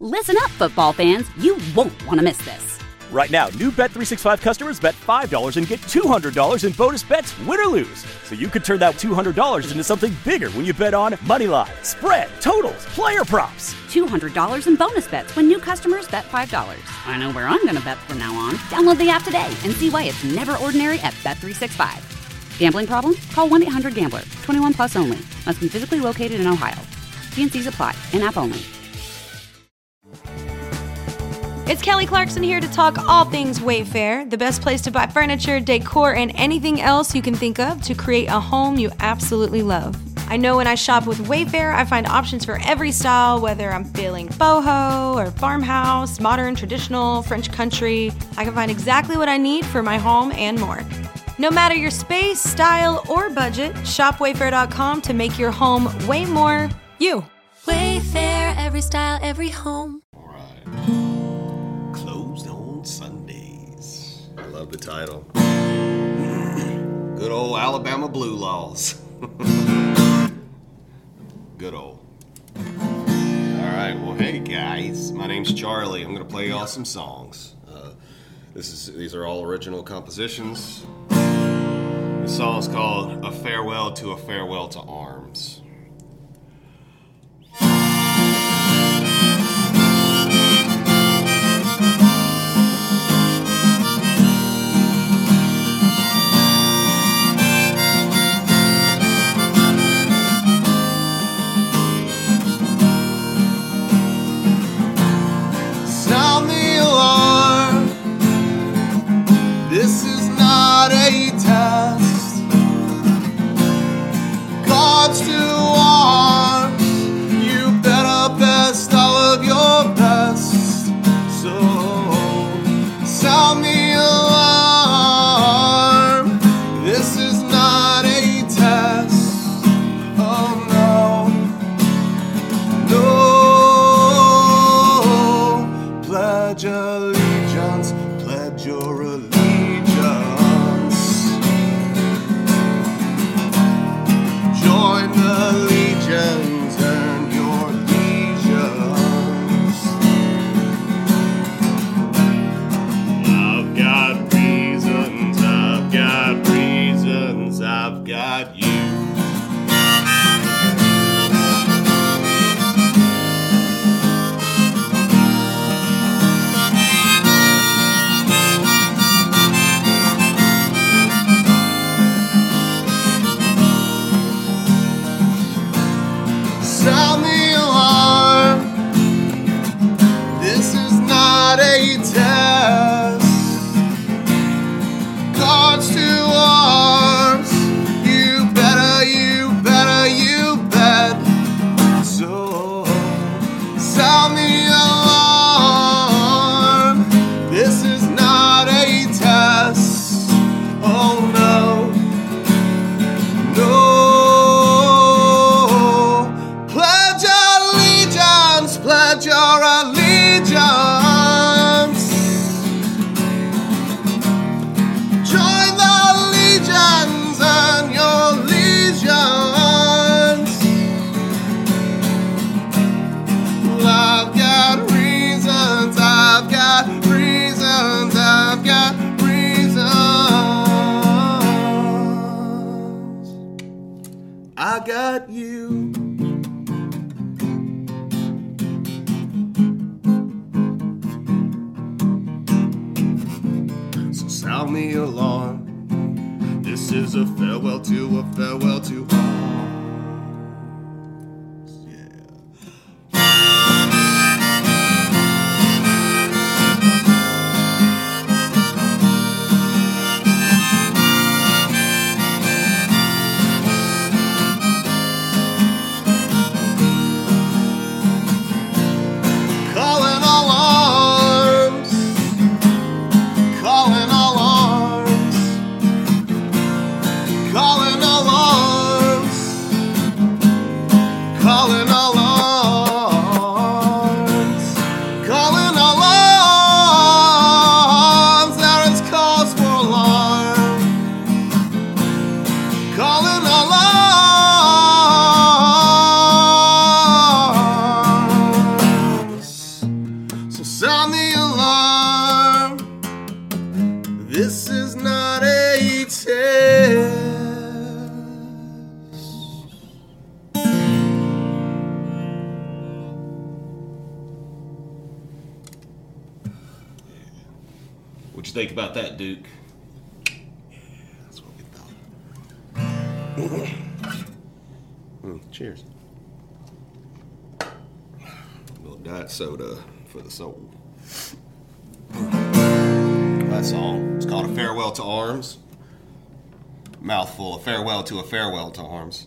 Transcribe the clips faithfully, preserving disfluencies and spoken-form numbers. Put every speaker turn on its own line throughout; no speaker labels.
Listen up, football fans. You won't want to miss this.
Right now, new Bet three sixty-five customers bet five dollars and get two hundred dollars in bonus bets, win or lose. So you could turn that two hundred dollars into something bigger when you bet on money line, spread, totals, player props.
two hundred dollars in bonus bets when new customers bet five dollars. I know where I'm going to bet from now on. Download the app today and see why it's never ordinary at Bet three sixty-five. Gambling problem? Call one eight hundred gambler. twenty-one plus only. Must be physically located in Ohio. T and C's apply. In-app only.
It's Kelly Clarkson here to talk all things Wayfair, the best place to buy furniture, decor, and anything else you can think of to create a home you absolutely love. I know when I shop with Wayfair, I find options for every style, whether I'm feeling boho or farmhouse, modern, traditional, French country. I can find exactly what I need for my home and more. No matter your space, style, or budget, shop wayfair dot com to make your home way more you.
Wayfair, every style, every home.
All right. Closed on Sundays. I love the title. Good old Alabama Blue Laws. Good old. Alright, well hey guys, my name's Charlie. I'm gonna play y'all some songs. Uh, this is these are all original compositions. This song's called A Farewell to a Farewell to Arms. Sound the alarm. This is not a test. God's to arms. You better best all of your best. So sound the alarm. This is not a test. Oh no. No. Pledge allegiance. Pledge your allegiance. Join the legions, earn your legions. I've got reasons, I've got reasons, I've got you. Sound the alarm. This is not a test. Cards to arms. You better, you better, you bet. So sound the alarm. This is not a test. Oh no. No. Pledge allegiance, pledge your allegiance. Join the legions and your legions. I've got reasons, I've got reasons, I've got reasons. I got you. So sound the alarm. This is a farewell to a farewell to arms. Yeah. Calling all arms. Calling all arms. Calling all arms. Sound the alarm. This is not a test. What'd you think about that, Duke? Yeah, that's what we thought. mm, cheers. A little diet soda for the soul. That song, it's called A Farewell to Arms. Mouthful, A Farewell to a Farewell to Arms.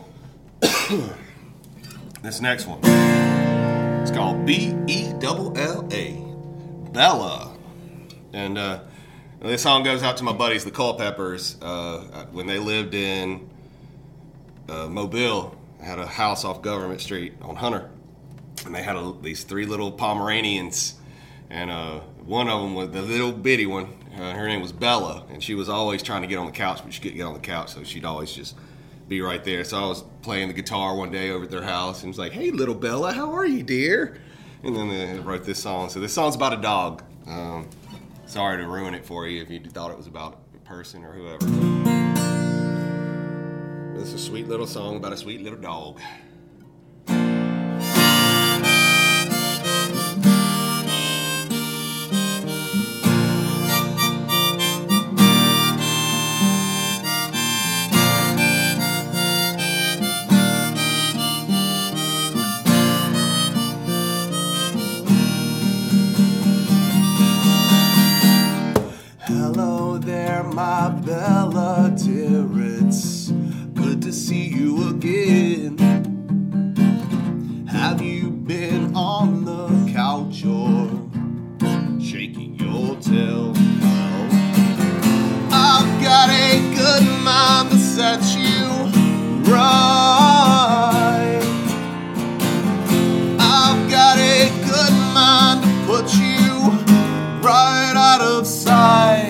This next one, it's called B E L L A, Bella. And uh, this song goes out to my buddies, the Culpeppers. Uh, when they lived in uh, Mobile, they had a house off Government Street on Hunter. And they had a, these three little Pomeranians. And uh, one of them was the little bitty one. Uh, her name was Bella. And she was always trying to get on the couch, but she couldn't get on the couch. So she'd always just be right there. So I was playing the guitar one day over at their house. And was like, hey, little Bella, how are you, dear? And then they wrote this song. So this song's about a dog. Um, Sorry to ruin it for you if you thought it was about a person or whoever. This is a sweet little song about a sweet little dog. My Bella, dear, it's good to see you again. Have you been on the couch or shaking your tail? No. I've got a good mind to set you right. I've got a good mind to put you right out of sight.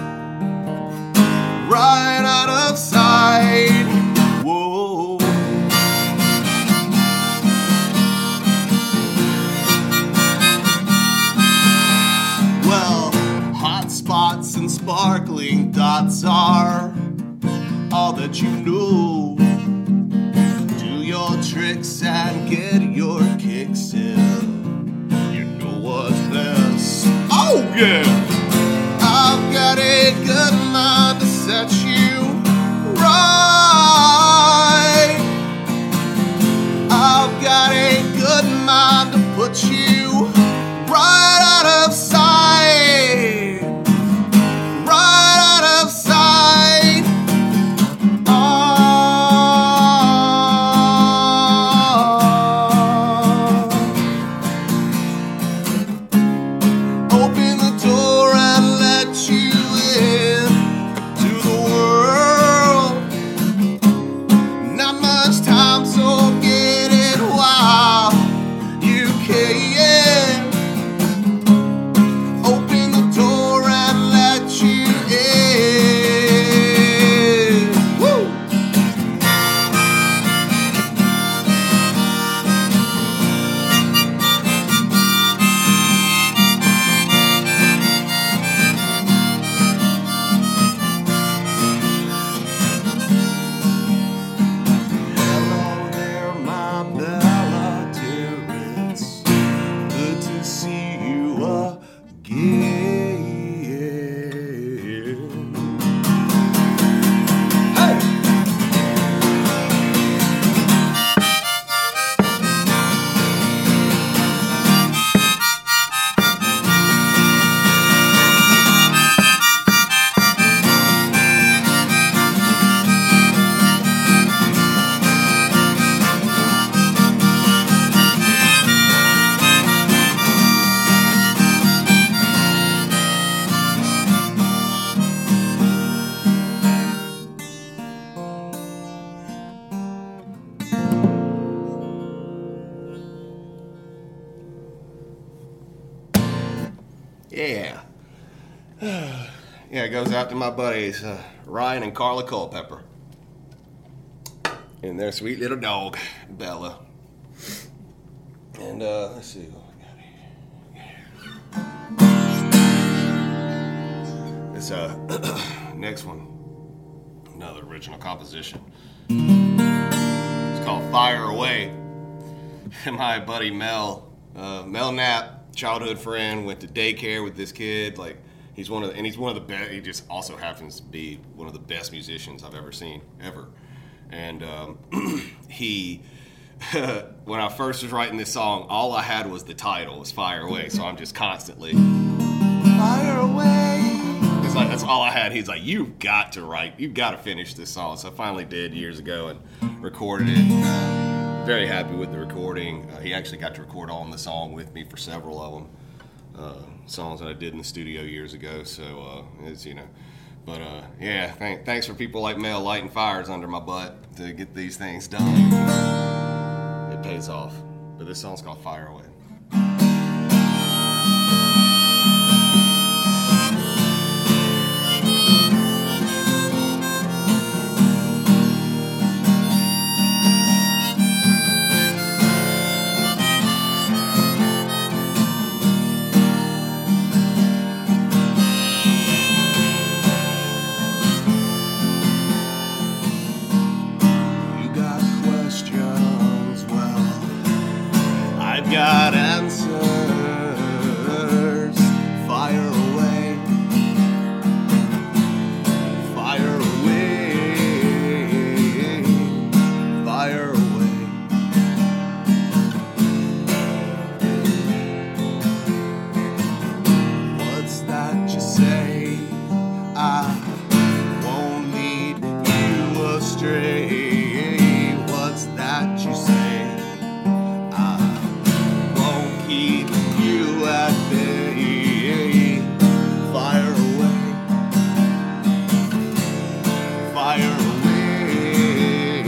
Right out of sight. Whoa. Well, hot spots and sparkling dots are all that you know. Do your tricks and get your kicks in. You know what's best. Oh, yeah. I've got a good mind to set you right. I've got a good mind to put you right out of sight. Right out of sight. Oh. Open the door and let you in to the world. Not much time, so get it while you can. Open the door and let you in. Woo! Hello there, my Bella, dear. It's good to see you again. Hey! Yeah. Yeah, it goes out to my buddies, uh, Ryan and Carla Culpepper. And their sweet little dog, Bella. And uh, let's see what we got here. This uh, next one, another original composition. It's called Fire Away. My buddy Mel, uh, Mel Knapp, childhood friend, went to daycare with this kid. Like he's one of the, and he's one of the best. He just also happens to be one of the best musicians I've ever seen, ever. And um, he, when I first was writing this song, all I had was the title, was Fire Away. So I'm just constantly Fire Away. It's like that's all I had. He's like, you've got to write, you've got to finish this song. So I finally did years ago and recorded it. Uh, very happy with the recording. Uh, he actually got to record on the song with me for several of them. Uh, songs that I did in the studio years ago. So uh, it's, you know, but uh, yeah, th- thanks for people like Mel lighting fires under my butt to get these things done. It pays off. But this song's called Fire Away. Got answers. Fire away. Fire away. Fire away. What's that you say? I won't lead you astray. What's that you say? You at bay. Fire away. Fire away.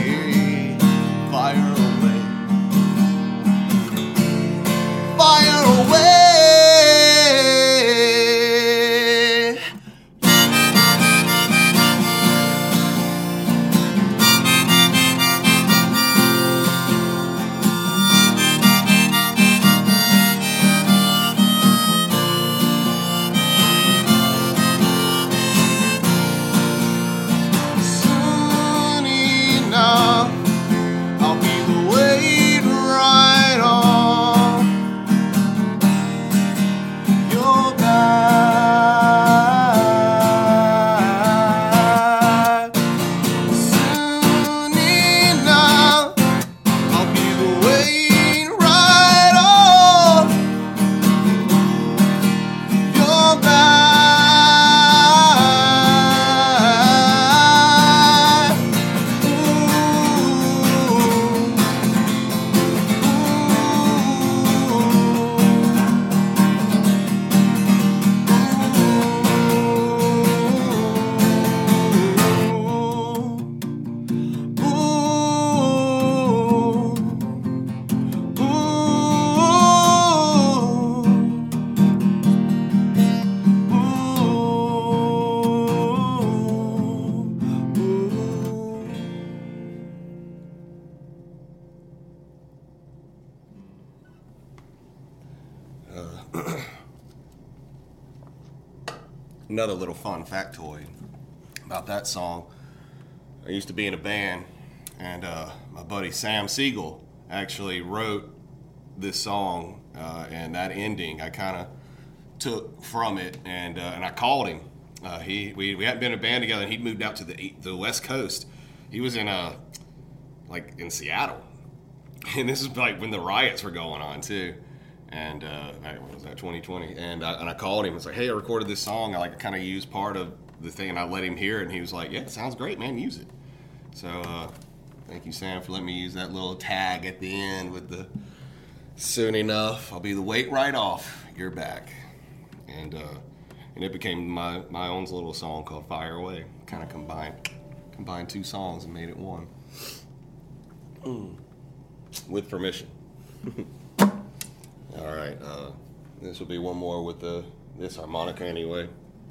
Fire away. Fire away. Another little fun factoid about that song. I used to be in a band, and uh, my buddy Sam Siegel actually wrote this song, uh, and that ending I kind of took from it, and uh, and I called him. Uh, he we, we hadn't been in a band together, and he'd moved out to the the West Coast. He was in a like in Seattle, and this is like when the riots were going on too. And uh, what was that, twenty twenty? And I, and I called him. I was like, "Hey, I recorded this song. I like kind of used part of the thing," and I let him hear it. And he was like, "Yeah, it sounds great, man. Use it." So uh, thank you, Sam, for letting me use that little tag at the end with the "Soon enough, I'll be the weight right off your back," and uh, and it became my my own little song called "Fire Away." Kind of combined combined two songs and made it one. Mm. With permission. All right, uh, this will be one more with the this harmonica anyway.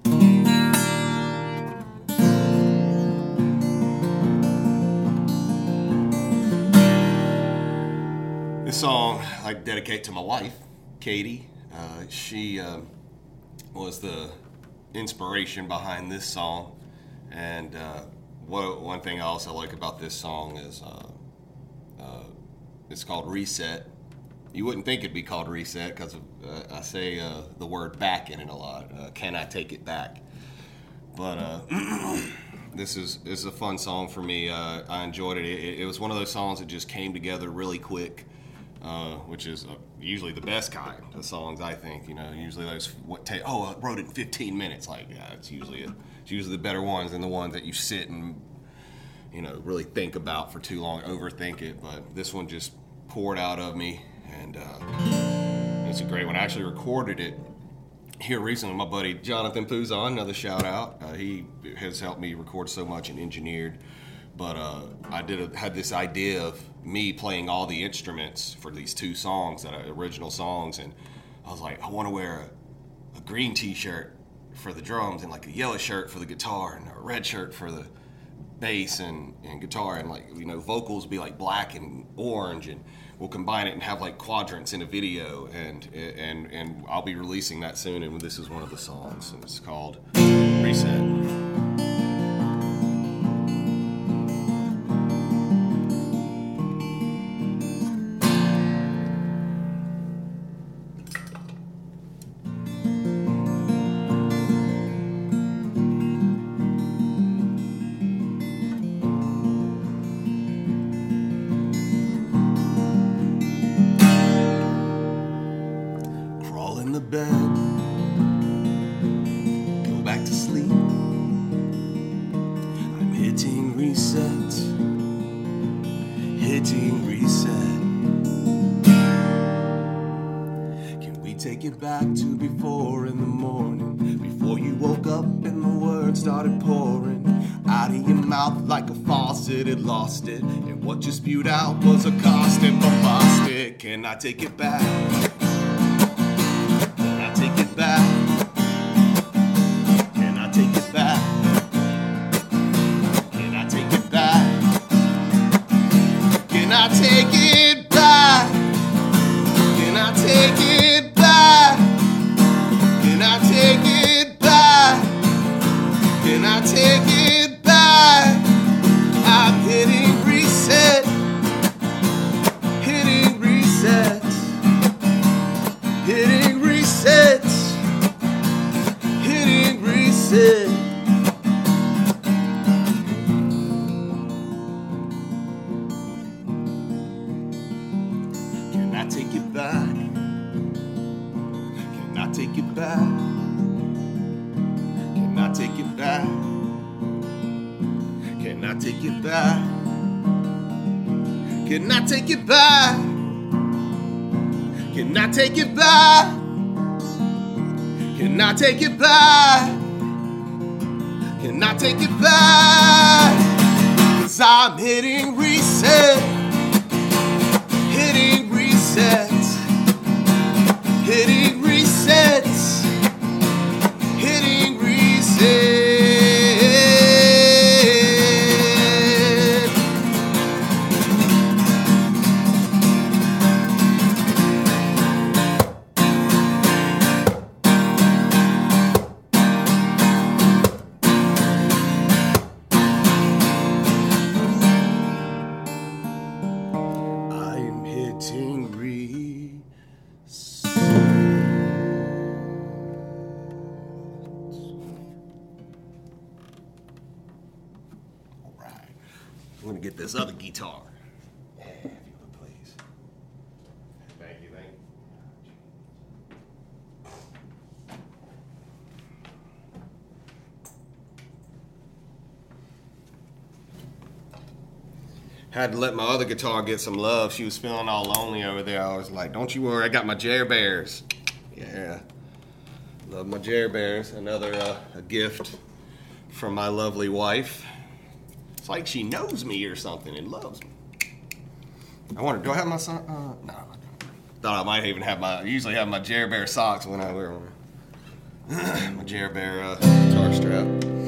This song I dedicate to my wife, Katie. Uh, she um, was the inspiration behind this song. And uh, what, one thing I also like about this song is uh, uh, it's called Reset. You wouldn't think it'd be called Reset because uh, I say uh, the word back in it a lot. Uh, can I take it back? But uh, this is this is a fun song for me. Uh, I enjoyed it. it. It was one of those songs that just came together really quick, uh, which is uh, usually the best kind of songs, I think. You know, usually those what take. Oh, I wrote it in fifteen minutes. Like, yeah, it's usually a, it's usually the better ones than the ones that you sit and you know really think about for too long, overthink it. But this one just poured out of me. And uh, it's a great one. I actually recorded it here recently. My buddy Jonathan Puzon, another shout out. Uh, he has helped me record so much and engineered. But uh, I did a, had this idea of me playing all the instruments for these two songs, that are original songs, and I was like, I want to wear a, a green T-shirt for the drums and like a yellow shirt for the guitar and a red shirt for the bass and, and guitar, and like you know vocals be like black and orange, and we'll combine it and have like quadrants in a video, and and and I'll be releasing that soon, and this is one of the songs, and it's called Reset.
Back to before in the morning, before you woke up and the words started pouring out of your mouth like a faucet, it lost it, and what you spewed out was a constant bombastic. Can I take it back? Can I take it back? Can I take it back? Can I take it back? Can I take it back? Can I take it back? Can I take it back? Can I take it back? I'm hitting reset, hitting reset, hitting reset, hitting reset. Can I take it back? Can I take it back? Can I take it back? Can I take it back? Can I take it back? Can I take it back? Can I take it back? Can I take it back? 'Cause I'm hitting reset, hitting reset, hitting reset, hitting reset. I'm hitting reset. All right, I'm gonna get this other guitar. Yeah, if you would please. Thank you, thank you. Had to let my other guitar get some love. She was feeling all lonely over there. I was like, don't you worry, I got my Jer Bears. Yeah, love my Jer Bears. Another uh, a gift from my lovely wife. It's like she knows me or something and loves me. I wonder, do I have my son? Uh, no, I don't. Thought I might even have my, I usually have my Jer Bear socks when I wear them. My Jer Bear uh, guitar strap.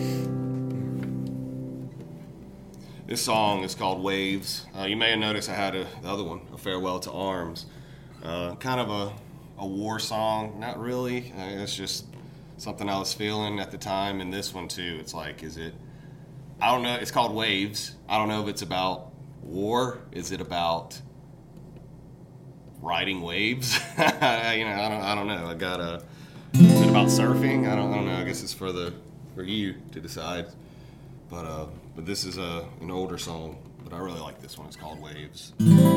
This song is called Waves. Uh, you may have noticed I had a, the other one, A Farewell to Arms. Uh, kind of a, a war song, not really. Uh, it's just
something I was feeling at the time, and this one too. It's like, is it? I don't know. It's called Waves. I don't know if it's about war. Is it about riding waves? you know, I don't. I don't know. I got a. Is it about surfing? I don't. I don't know. I guess it's for the for you to decide. But uh, but this is a an older song. But I really like this one. It's called Waves.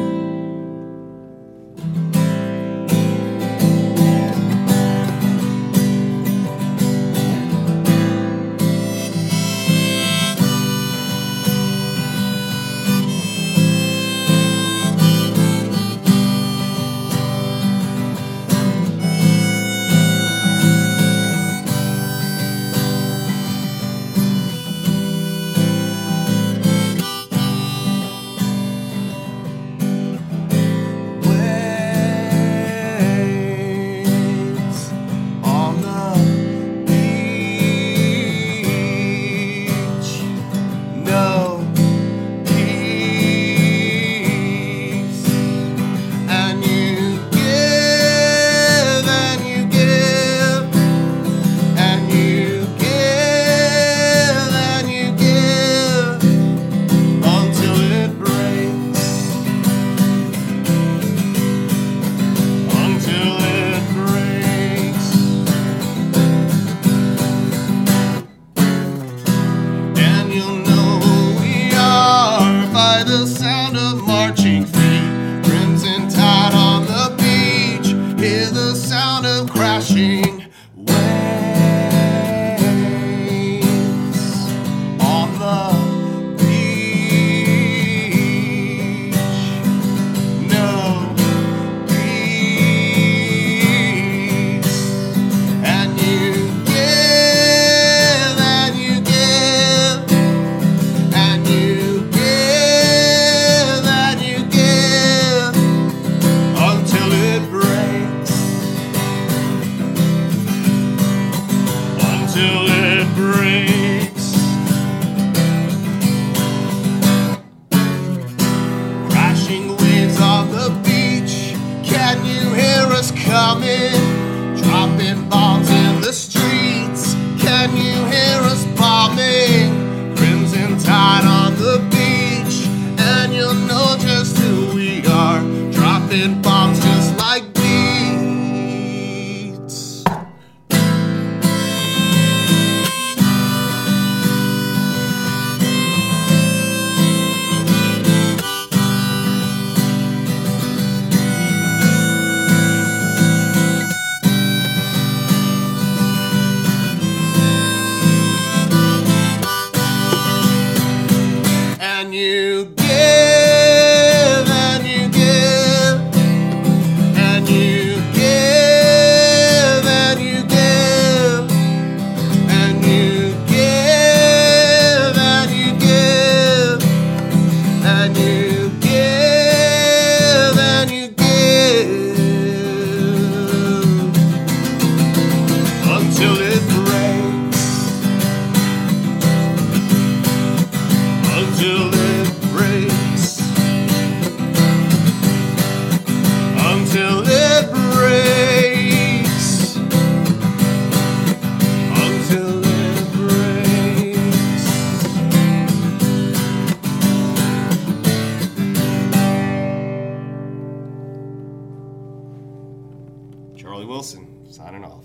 Charlie Wilson, signing off.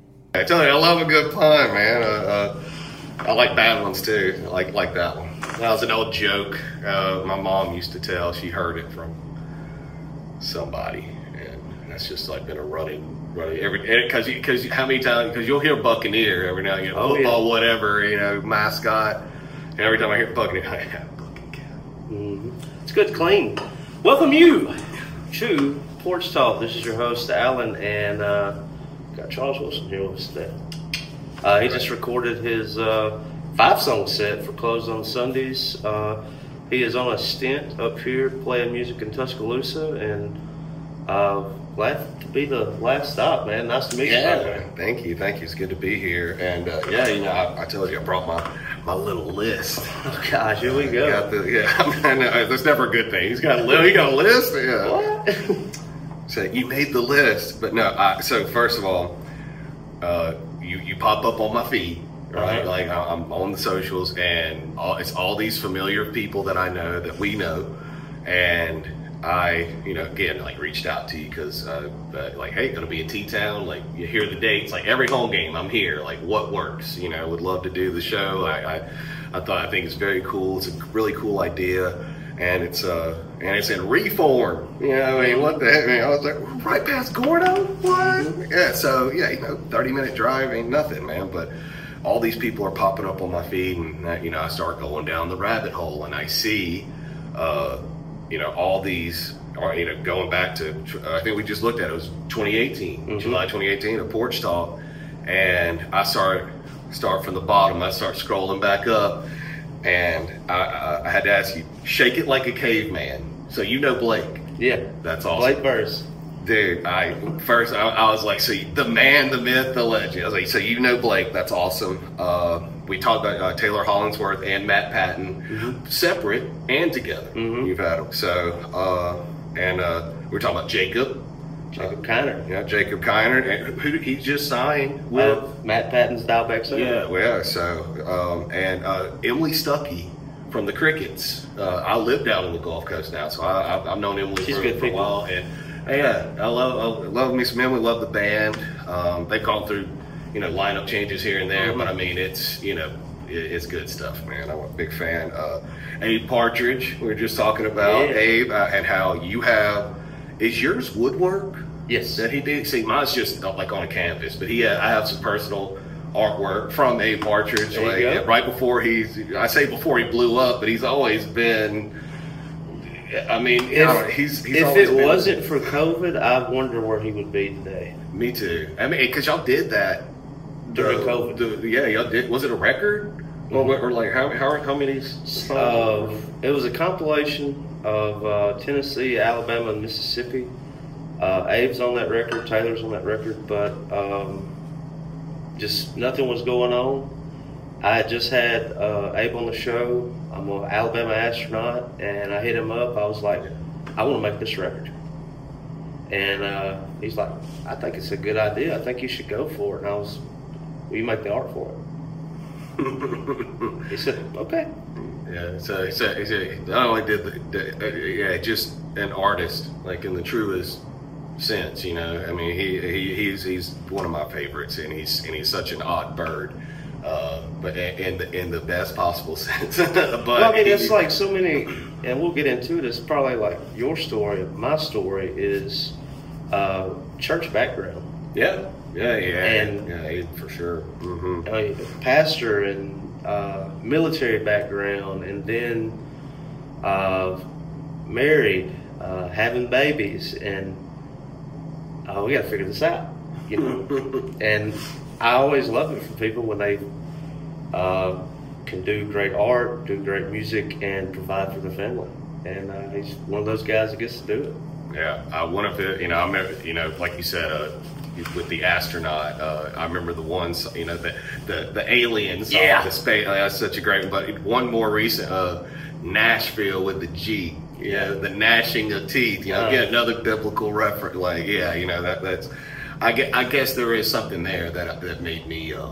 I tell you, I love a good pun, man. Uh, uh, I like bad ones too. I like like that one. That was an old joke uh, my mom used to tell. She heard it from somebody, and that's just like been a running, running every because because how many times because you'll hear Buccaneer every now and again,
oh,
football,
yeah.
whatever, you know, mascot. And every time I hear Buccaneer, I have Bucking Cat.
Mm-hmm. It's good, clean. Welcome you to Porch Talk. This is your host Alan, and uh, got Charles Wilson here with us today. Uh, he just recorded his uh, five-song set for Closed on Sundays. Uh, he is on a stint up here playing music in Tuscaloosa, and uh, glad to be the last stop, man. Nice to meet
Yeah,
you. Man.
thank you, thank you. It's good to be here. And uh, yeah, you know, I, I told you I brought my my little list.
Oh gosh, here we go.
Got the, yeah, I know, that's never a good thing. He's got a list. He got a list. Yeah.
What?
So you made the list, but no. I, so first of all, uh,
you, you pop up on my feed, right?
Uh-huh.
Like I'm on the socials, and all, it's all these familiar people that I know that we know, and I, you know, again, like reached out to you because, uh, uh, like, hey, gonna be in T-Town. Like, you hear the dates. Like every home game, I'm here. Like, what works? You know, would love to do the show. I, I, I thought I think it's very cool. It's a really cool idea, and it's uh, and it's in Reform. You know, I mean, what the heck? I, mean, I was like, right past Gordo. What? Yeah. So yeah, you know, thirty minute drive ain't nothing, man. But all these people are popping up on my feed, and uh, you know, I start going down the rabbit hole, and I see. Uh, you know, all these are, you know, going back to, I think we just looked at it, it was twenty eighteen, mm-hmm. July twenty eighteen, a Porch Talk. And I start, start from the bottom, I start scrolling back up, and I, I, I had to ask you, shake it like a caveman. So you know Blake.
Yeah.
That's awesome.
Blake Burris.
Dude, I first I, I was like, so you, the man, the myth, the legend. I was like, so you know Blake, that's awesome. Uh, we talked about uh, Taylor Hollingsworth and Matt Patton, mm-hmm. separate and together. Mm-hmm. You've had them. So, uh, and uh, we we're talking about Jacob.
Jacob uh, Kiner.
Yeah, Jacob Kiner. And who he just signed with
uh, Matt Patton's Dialback Center.
Yeah, well, yeah. So, um, and uh, Emily Stuckey from the Crickets. Uh, I live down on the Gulf Coast now, so I, I've, I've known Emily
She's
for,
good
for a while. And yeah, I love I love me some Emily, love the band. Um, they've gone through, you know, lineup changes here and there, mm-hmm. but I mean, it's, you know, it, it's good stuff, man. I'm a big fan. Uh, Abe Partridge, we were just talking about, yeah. Abe, uh, and how you have, is yours woodwork?
Yes.
That he did? See, mine's just like on a canvas, but he, I have some personal artwork from Abe Partridge.
There
like, right before he's, I say before he blew up, but he's always been, I mean, if, know, he's, he's
if it wasn't for COVID, I wonder where he would be today.
Me too. I mean, because y'all did that
during
the,
COVID.
The, yeah, y'all did. Was it a record, mm-hmm. or, or like how how how many?
Uh, it was a compilation of uh, Tennessee, Alabama, and Mississippi. Uh, Abe's on that record. Taylor's on that record, but um, just nothing was going on. I had just had uh, Abe on the show. I'm an Alabama astronaut, and I hit him up. I was like, I want to make this record. And uh, he's like, I think it's a good idea. I think you should go for it. And I was, will you make the art for it? He said, okay.
Yeah, so he said, he said not only did the, the uh, yeah, just an artist, like in the truest sense, you know. I mean, he, he he's he's one of my favorites, and he's and he's such an odd bird. Uh, but in the in the best possible sense. But
well, I mean, it's like so many, and we'll get into it. It's probably like your story. My story is uh, church background.
Yeah, yeah, yeah,
and
yeah, for sure. Mm-hmm.
I mean, pastor and uh, military background, and then uh, married, uh, having babies, and uh, we got to figure this out, you know, and. I always love it for people when they uh, can do great art, do great music, and provide for the family. And uh, he's one of those guys that gets to do it.
Yeah, uh, one of the, you know, I remember, you know, like you said, uh, with the astronaut, uh, I remember the ones, you know, the the, the aliens,
yeah,
the space. Uh, that's such a great one. But one more recent, uh, Nashville with the G. You know, the gnashing of teeth. You know, uh, get another biblical reference. Like, yeah, you know, that that's. I guess, I guess there is something there that that made me. Uh,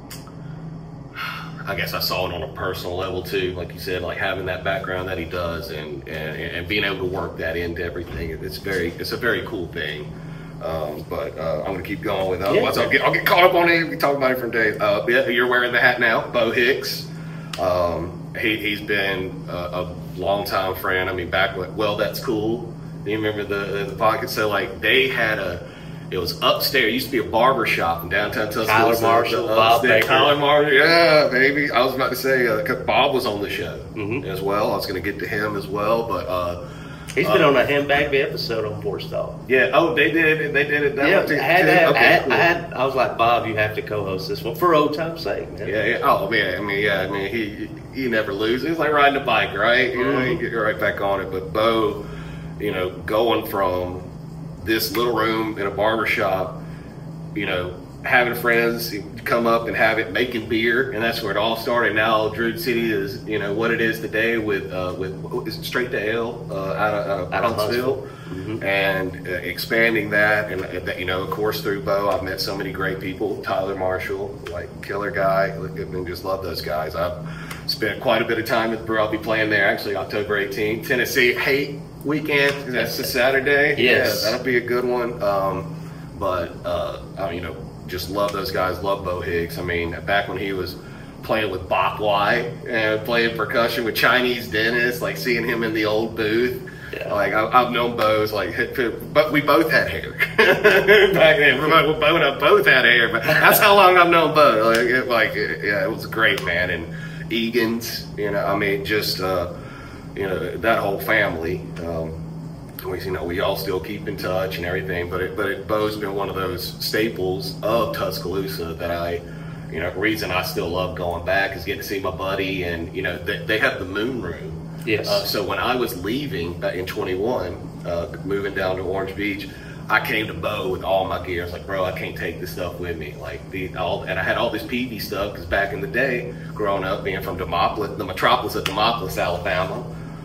I guess I saw it on a personal level too, like you said, like having that background that he does, and and, and being able to work that into everything. It's very, it's a very cool thing. Um, but uh, I'm gonna keep going with. Otherwise, yeah. I'll get I'll get caught up on it. We talk about it from days. Uh, yeah, you're wearing the hat now, Bo Hicks. Um, he he's been a, a longtime friend. I mean, back when, well, that's cool. You remember the the podcast? So like they had a. It was upstairs. It used to be a barber shop in downtown Tuscaloosa.
Tyler Marshall, Bob Baker.
Tyler Marshall, yeah, baby. I was about to say, uh, 'cause Bob was on the show
mm-hmm.
as well. I was going to get to him as well, but uh,
he's been uh, on a Handbagby episode on Porch Talk.
Yeah. Oh, they did. They did it. That
yeah.
one too.
I had, that,
okay,
I, had,
cool.
I had. I was like, Bob, you have to co-host this one for old time's sake, man.
Yeah. Yeah. Oh man. I mean, yeah. I mean, he he never loses. It's like riding a bike, right? You know,
mm-hmm.
you get right back on it. But Bo, you know, going from this little room in a barber shop
you know, having friends come up and have it, making beer, and that's where it all started. Now Druid City is, you know, what it is today with uh, with is it Straight to Ale uh, out of, out of
Out of
Huntsville,
Mm-hmm.
and uh, expanding that, and uh, that, you know, of course through Bo, I've met so many great people. Tyler Marshall, like killer guy. Look at me, just love those guys. I've spent quite a bit of time with Brew. I'll be playing there actually October eighteenth, Tennessee Hate Weekend. That's a Saturday.
Yes,
yeah, that'll be a good one. Um, but uh, I, you know, just love those guys. Love Bo Higgs. I mean, back when he was playing with Bach Wai and playing percussion with Chinese Dennis, like seeing him in the old booth. Yeah. Like I, I've known Bo's like, but we both had hair back then. We Bo and I both had hair, but that's how long I've known Bo. Like, it, like yeah, it was great, man. And Egan's, you know, I mean, just uh, you know, that whole family. Um, we, you know, we all still keep in touch and everything. But it, but it, Bo's been one of those staples of Tuscaloosa that I, you know, reason I still love going back is getting to see my buddy, and you know, they, they have the Moon Room.
Yes.
Uh, so when I was leaving uh, in twenty-one, uh, moving down to Orange Beach, I came to Bo with all my gear. I was like, bro, I can't take this stuff with me. Like the all, and I had all this P V stuff because back in the day, growing up, being from Demopolis, the metropolis of Demopolis, Alabama,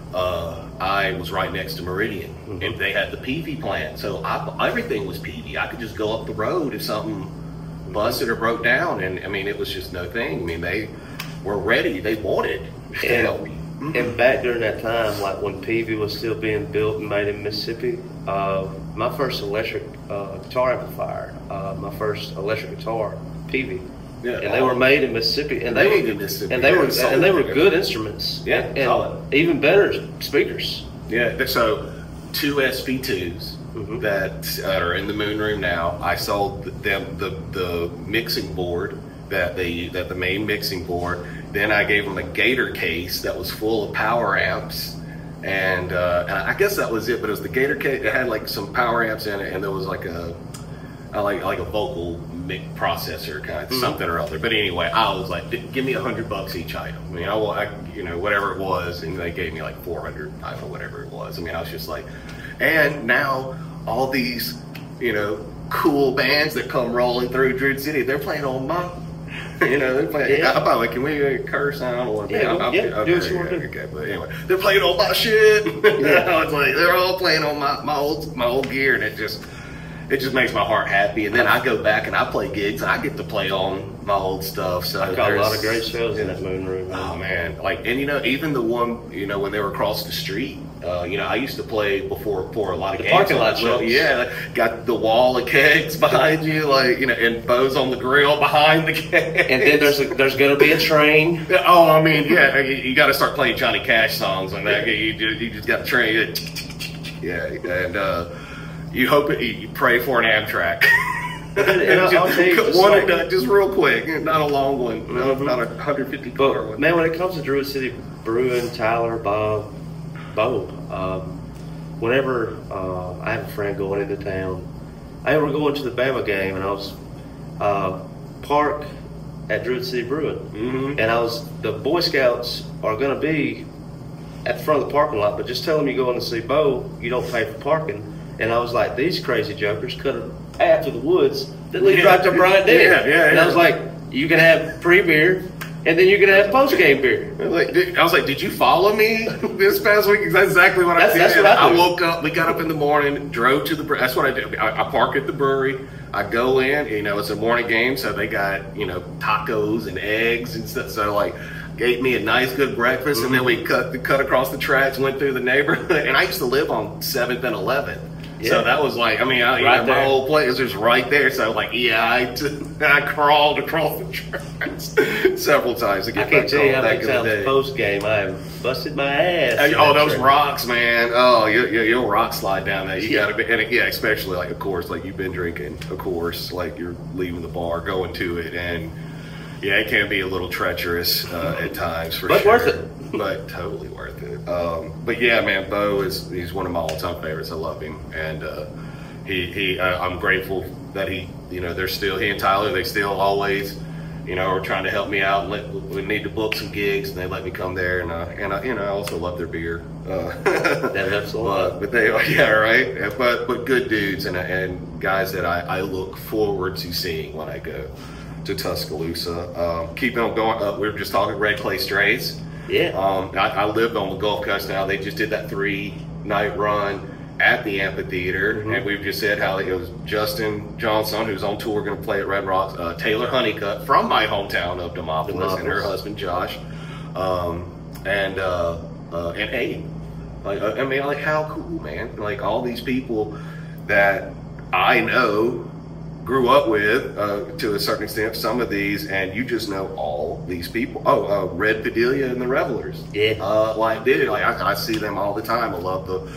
uh, I was right next to Meridian, mm-hmm. and they had the P V plant. So I, everything was P V. I could just go up the road if something busted or broke down, and I mean, it was just no thing. I mean, they were ready. They wanted to help me.
Mm-hmm. And back during that time, like when P V was still being built and made in Mississippi, uh, my first electric uh, guitar amplifier, uh, my first electric guitar, P V, yeah, and they were made in Mississippi, and they were
in Mississippi,
and they were and they were good instruments,
yeah,
and, and even better speakers.
Yeah, so two S P twos mm-hmm. that uh, are in the Moon Room now. I sold them the the mixing board that they that the main mixing board. Then I gave them a Gator case that was full of power amps, and, uh, and I guess that was it. But it was the Gator case. It had like some power amps in it, and there was like a, a like like a vocal mic processor kind of mm-hmm. something or other. But anyway, I was like, give me a hundred bucks each item. I mean, I, I you know whatever it was, and they gave me like four hundred. I don't know whatever it was. I mean, I was just like, and now all these you know cool bands that come rolling through Druid City, they're playing on my. You know, they're playing. Yeah. I'm like, can we curse? I don't want to.
Yeah,
I'm, I'm,
yeah,
I'm,
do
okay,
what you
yeah, okay, but anyway, they're playing all my shit. Yeah. It's like they're all playing on my, my old my old gear, and it just it just makes my heart happy. And then I go back and I play gigs, and I get to play on my old stuff. So
I got a lot of great shows in that Moon Room. Man.
Oh man, like and you know even the one you know when they were across the street. Uh, you know, I used to play before for a lot of
the
games.
Parking lot shows.
Yeah, got the wall of kegs behind you, like you know, and Bo's on the grill behind the kegs.
And then there's a, there's going to be a train.
Oh, I mean, yeah, you, you got to start playing Johnny Cash songs on that. You just, you just got to train. Yeah, and uh, you hope it, you pray for an Amtrak.
And, and I'll, I'll tell you, just,
one
like,
uh, just real quick, not a long one, mm-hmm. not a one hundred fifty car one.
Man, when it comes to Druid City Brewing, Tyler, Bob, Bo, um, whenever uh, I have a friend going into town, I ever go into the Bama game, and I was uh, park at Druid City Brewing,
mm-hmm.
and I was the Boy Scouts are going to be at the front of the parking lot, but just tell them you go in to see Bo, you don't pay for parking. And I was like, these crazy jokers could have path to the woods that leads
yeah.
right to Bryant Dam.
Yeah, yeah,
and
yeah.
I was like, you can have pre-beer, and then you can have post-game beer.
I was, like, did, I was like, did you follow me this past week? That's exactly what
that's,
I did.
That's what I,
I woke up, we got up in the morning, drove to the, that's what I did. I, I park at the brewery. I go in, you know, it's a morning game, so they got, you know, tacos and eggs and stuff. So, like, ate me a nice, good breakfast, mm-hmm. and then we cut cut across the tracks, went through the neighborhood. And I used to live on seventh and eleventh. Yeah. So that was like, I mean, I,
right
you know, my whole place was just right there. So like, yeah, I, t- I crawled across the tracks several times to get
I can't
back
tell you how
back
many times post game I have busted my ass.
Oh, those rocks, man! Oh, you, you, you'll rock slide down there. You yeah. gotta be, and yeah, especially like, of course, like you've been drinking, of course, like you're leaving the bar, going to it, and yeah, it can be a little treacherous uh, at times for
but
sure.
But worth it.
But totally worth it. Um, but yeah, man, Bo is he's one of my all-time favorites. I love him, and uh, he he. Uh, I'm grateful that he, you know, they're still he and Tyler. They still always you know, are trying to help me out. And let, we need to book some gigs, and they let me come there. And uh, and uh, you know, I also love their beer. Uh,
that helps a lot.
But, but they are, yeah, right. But but good dudes and and guys that I, I look forward to seeing when I go to Tuscaloosa. Um, keeping on going. Uh, we were just talking Red Clay Strays.
Yeah.
Um, I, I lived on the Gulf Coast now. They just did that three night run at the amphitheater, mm-hmm. and we've just said how it was Justin Johnson, who's on tour, going to play at Red Rocks. Uh, Taylor Honeycutt from my hometown of Demopolis, Demopolis. and her husband Josh, um, and uh, uh, and Abe. Like, uh, I mean, like, how cool, man! Like all these people that I know, grew up with uh, to a certain extent. Some of these, and you just know all these people. Oh, uh, Red Padilla and the Revelers.
Yeah.
Uh, like, dude, like I, I see them all the time. I love the.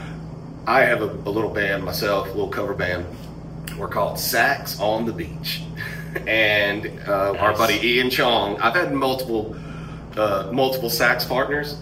I have a, a little band myself, a little cover band. We're called Sax on the Beach, and uh, nice. Our buddy Ian Chong. I've had multiple, uh, multiple sax partners.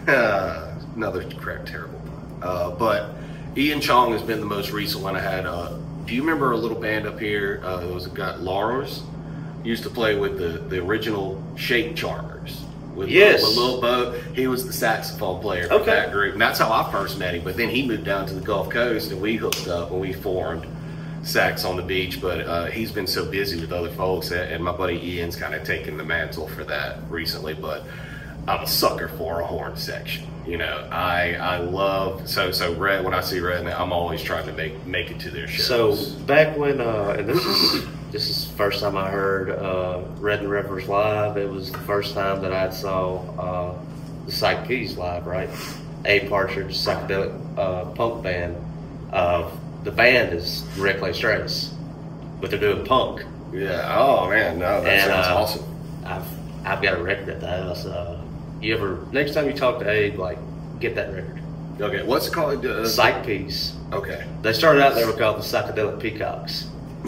Another crap, terrible, uh, but Ian Chong has been the most recent one I had. Uh, do you remember a little band up here? Uh, it was a guy, Lars, used to play with the the original Shape Charmers. With,
yes.
with Lil Bo, he was the saxophone player for
okay.
that group, and that's how I first met him. But then he moved down to the Gulf Coast, and we hooked up, and we formed Sax on the Beach. But uh, he's been so busy with other folks, and my buddy Ian's kind of taken the mantle for that recently. But I'm a sucker for a horn section. You know, I I love so so Red. When I see Red, I'm always trying to make make it to their shows.
So back when, uh, and this is. This is the first time I heard uh, Red and Revelers live. It was the first time that I saw uh, the Psych Keys live, right? Abe Partridge, psychedelic uh, punk band. Uh, the band is Red Clay Strays, but they're doing punk.
Yeah. Oh man, no, that
and,
sounds
uh,
awesome.
I've I've got a record at the house. Uh, you ever next time you talk to Abe, like get that record.
Okay, what's it called? Uh,
Psych Keys.
Okay.
They started out they were called the Psychedelic Peacocks.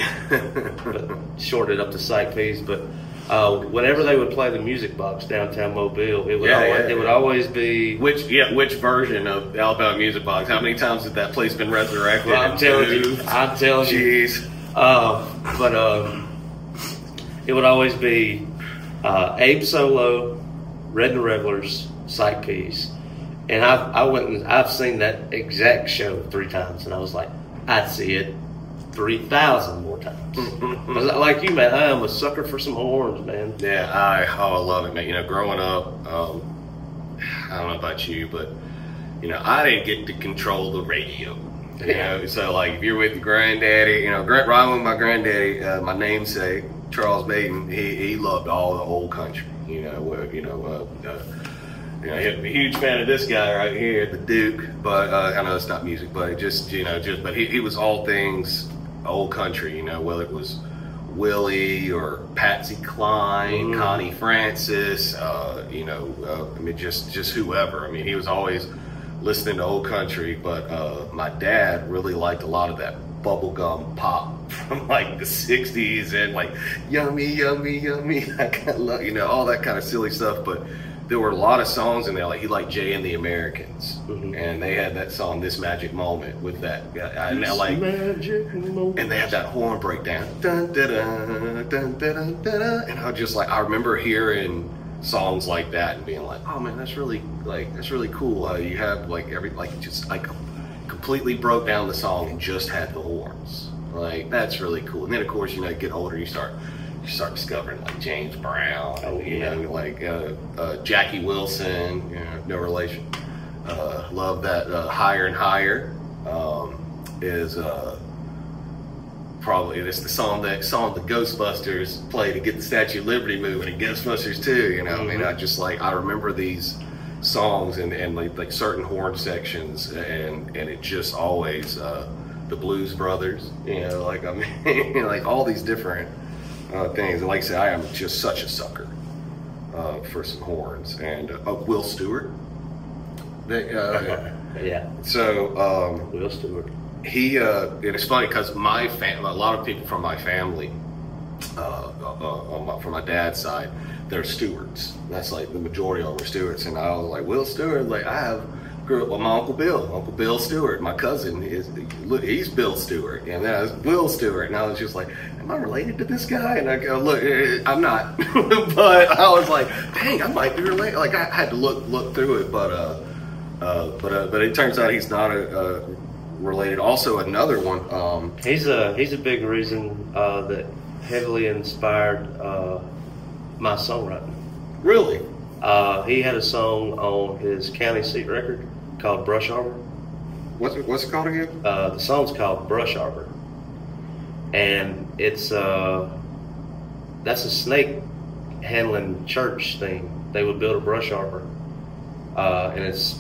But shortened it up to Psych Keys. But uh, whenever they would play the Music Box downtown Mobile, it would
yeah,
always,
yeah,
it
yeah.
would always be
which yeah which version of Alabama Music Box? How many times has that place been resurrected?
Well, I'm telling you, I'm telling you.
Jeez.
Uh, but um, it would always be uh, Abe solo, Red and the Revelers, Psych Keys, and I I went and I've seen that exact show three times, and I was like, I'd see it three thousand more times. Like you, man, I am a sucker for some horns, man.
Yeah, I oh, I love it, man. You know, growing up, um, I don't know about you, but you know, I didn't get to control the radio. You
Yeah.
know, so like if you're with your granddaddy, you know, grand, riding with my granddaddy, uh, my namesake Charles Maiden, he he loved all the old country. You know, where you know. Uh, uh, You know, I'm a huge fan of this guy right here, the Duke. But uh, I know it's not music, but it just you know, just but he, he was all things old country. You know, whether it was Willie or Patsy Cline, mm. Connie Francis, uh, you know, uh, I mean, just just whoever. I mean, he was always listening to old country. But uh, my dad really liked a lot of that bubblegum pop from like the sixties and like yummy, yummy, yummy. I kind of love, you know, all that kind of silly stuff. But there were a lot of songs in there, like he liked Jay and the Americans, mm-hmm. and they had that song "This Magic Moment" with that. I now like, and they had that horn breakdown, dun, dun, dun, dun, dun, dun, dun, and I was just like, I remember hearing songs like that and being like, oh man, that's really like that's really cool. Uh, you have like every like just like completely broke down the song and just had the horns. Like that's really cool. And then of course, you know, you get older, you start. You start discovering like James Brown,
oh,
you
yeah.
know, like uh, uh, Jackie Wilson, you know, no relation. Uh, love that uh, Higher and Higher um, is uh, probably it's the song that song the Ghostbusters play to get the Statue of Liberty moving, and Ghostbusters too. You know, mm-hmm. I mean, I just like I remember these songs and, and like, like certain horn sections, and and it just always uh, the Blues Brothers, you know, like I mean, like all these different. Uh, things and like I said, I am just such a sucker uh, for some horns and uh, oh, Will Stewart. They, uh,
yeah.
So um,
Will Stewart.
He uh, and it's funny because my fam, a lot of people from my family, uh, uh, on my, from my dad's side, they're Stewarts. That's like the majority of them are Stewarts, and I was like Will Stewart. Like I have
grew up with my Uncle Bill, Uncle Bill Stewart. My cousin is, look, he's Bill Stewart, and then I was Will Stewart, and I was just like, am I related to this guy? And I go, look, I'm not, but I was like, dang, I might be related. Like I had to look look through it, but uh, uh, but uh, but it turns out he's not a, uh, related. Also, another one. Um,
he's a he's a big reason uh, that heavily inspired uh, my songwriting.
Really?
Uh, he had a song on his county seat record called Brush Arbor.
What's it, what's it called again?
Uh, the song's called Brush Arbor. And it's, uh, that's a snake handling church thing. They would build a brush arbor. Uh, and it's,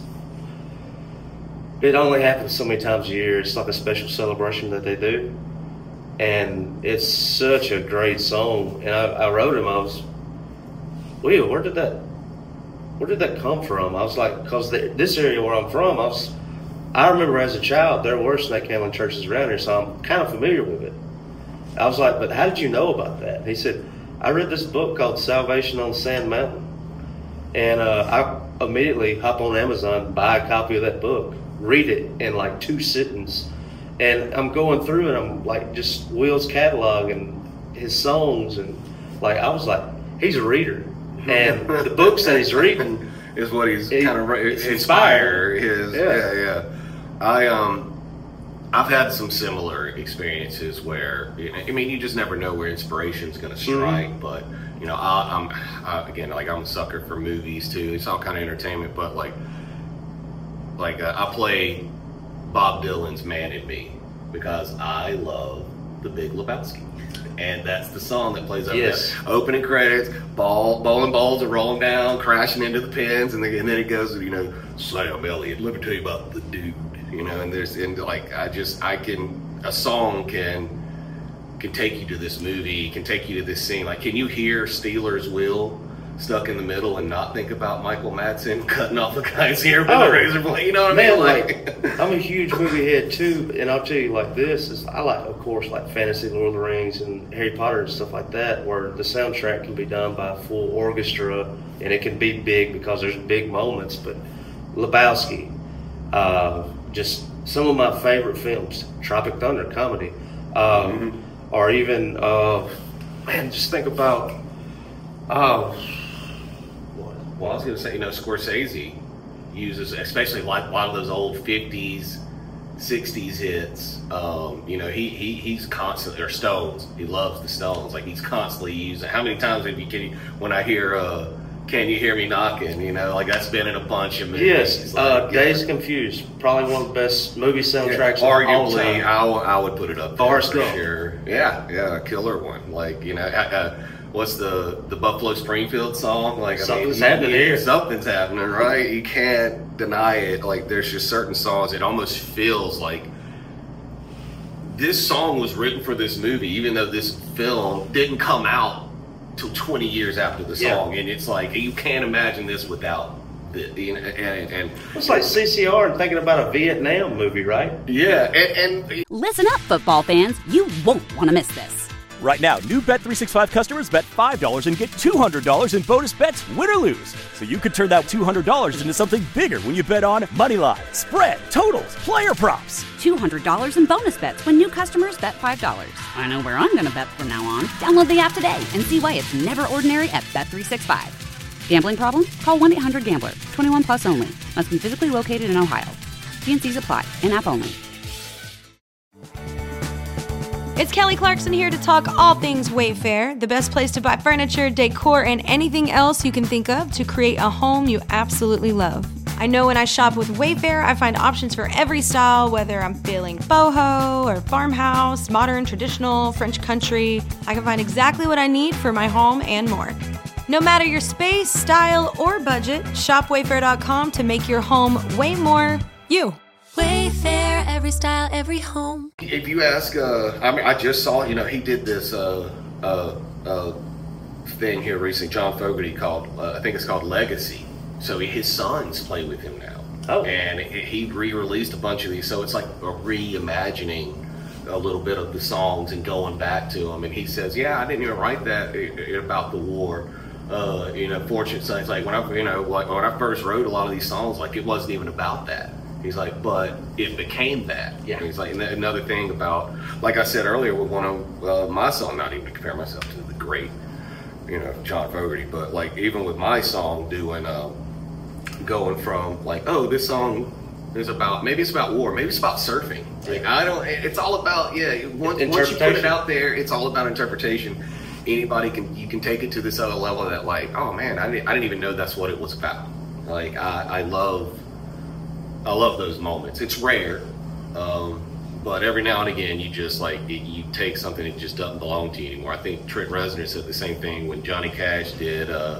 it only happens so many times a year. It's like a special celebration that they do. And it's such a great song. And I, I wrote him, I was, Will, where did that, where did that come from? I was like, because this area where I'm from, I was, I remember as a child, there were snake handling churches around here, so I'm kind of familiar with it. I was like, but how did you know about that? And he said, I read this book called Salvation on Sand Mountain. And uh, I immediately hop on Amazon, buy a copy of that book, read it in like two sittings. And I'm going through and I'm like, just Will's catalog and his songs. And like, I was like, he's a reader. And the books that he's reading
is what he's
it,
kind of
it's
inspire his.
Yeah.
yeah, yeah. I um, I've had some similar experiences where I mean, you just never know where inspiration's going to strike. Mm-hmm. But you know, I, I'm I, again like I'm a sucker for movies too. It's all kind of entertainment, but like like uh, I play Bob Dylan's "Man in Me" because I love The Big Lebowski. And that's the song that plays over
yes.
there. Opening credits, ball, bowling balls are rolling down, crashing into the pins, and, the, and then it goes, you know, Sam Elliott, let me tell you about the dude, you know. And there's, and like, I just, I can, a song can, can take you to this movie, can take you to this scene. Like, can you hear Steelers Will stuck in the middle and not think about Michael Madsen cutting off the guy's ear with
oh,
a razor blade? You know what I
man,
mean? Like,
like, I'm a huge movie head too, and I'll tell you like this is I like, of course, like fantasy, Lord of the Rings, and Harry Potter and stuff like that, where the soundtrack can be done by a full orchestra, and it can be big because there's big moments. But Lebowski, uh, just some of my favorite films, Tropic Thunder, comedy, um, mm-hmm. or even uh, man, just think about. Uh,
Well, I was going to say, you know, Scorsese uses, especially like a lot of those old fifties, sixties hits. Um, you know, he, he he's constantly, or Stones. He loves the Stones. Like he's constantly using. How many times have you, can you when I hear, uh, "Can You Hear Me Knocking"? You know, like that's been in a bunch of movies.
Yes,
like,
uh,
yeah.
Days Confused, probably one of the best movie soundtracks.
Yeah,
of all
arguably,
time.
I, w- I would put it up there
Forrest
for
Gump.
sure. Yeah, yeah, a killer one. Like you know. Uh, What's the the Buffalo Springfield song? Like
Something's
I mean,
happening here.
Something's happening, right? You can't deny it. Like there's just certain songs. It almost feels like this song was written for this movie, even though this film didn't come out till twenty years after the song. Yeah. And it's like you can't imagine this without the you know, and, and
it's like C C R and thinking about a Vietnam movie, right?
Yeah, and, and
listen up, football fans. You won't want to miss this.
Right now, new Bet three sixty-five customers bet five dollars and get two hundred dollars in bonus bets, win or lose. So you could turn that two hundred dollars into something bigger when you bet on money line, spread, totals, player props.
two hundred dollars in bonus bets when new customers bet five dollars. I know where I'm going to bet from now on. Download the app today and see why it's never ordinary at Bet three sixty-five. Gambling problem? Call one eight hundred gambler. twenty-one plus only. Must be physically located in Ohio. T and C's apply. In-app only.
It's Kelly Clarkson here to talk all things Wayfair, the best place to buy furniture, decor, and anything else you can think of to create a home you absolutely love. I know when I shop with Wayfair, I find options for every style, whether I'm feeling boho or farmhouse, modern, traditional, French country. I can find exactly what I need for my home and more. No matter your space, style, or budget, shop wayfair dot com to make your home way more you.
Wayfair, every style, every home.
If you ask, uh, I mean, I just saw, you know, he did this uh, uh, uh, thing here recently, John Fogerty, called, uh, I think it's called Legacy. So he, his sons play with him now.
Oh.
And he re-released a bunch of these, so it's like a reimagining a little bit of the songs and going back to them. And he says, yeah, I didn't even write that about the war. Uh, you know, fortunate. So it's like when I, you know, like when I first wrote a lot of these songs, like it wasn't even about that. He's like, but it became that.
Yeah.
He's like, and another thing about, like I said earlier, with one of uh, my songs, not even to compare myself to the great, you know, John Fogerty, but like even with my song, doing, uh, going from like, oh, this song is about, maybe it's about war, maybe it's about surfing. Like I don't, it's all about, yeah. Once, once you put it out there, it's all about interpretation. Anybody can, you can take it to this other level that like, oh man, I didn't, I didn't even know that's what it was about. Like I, I love, I love those moments. It's rare, um, but every now and again, you just like, it, you take something that just doesn't belong to you anymore. I think Trent Reznor said the same thing when Johnny Cash did, uh,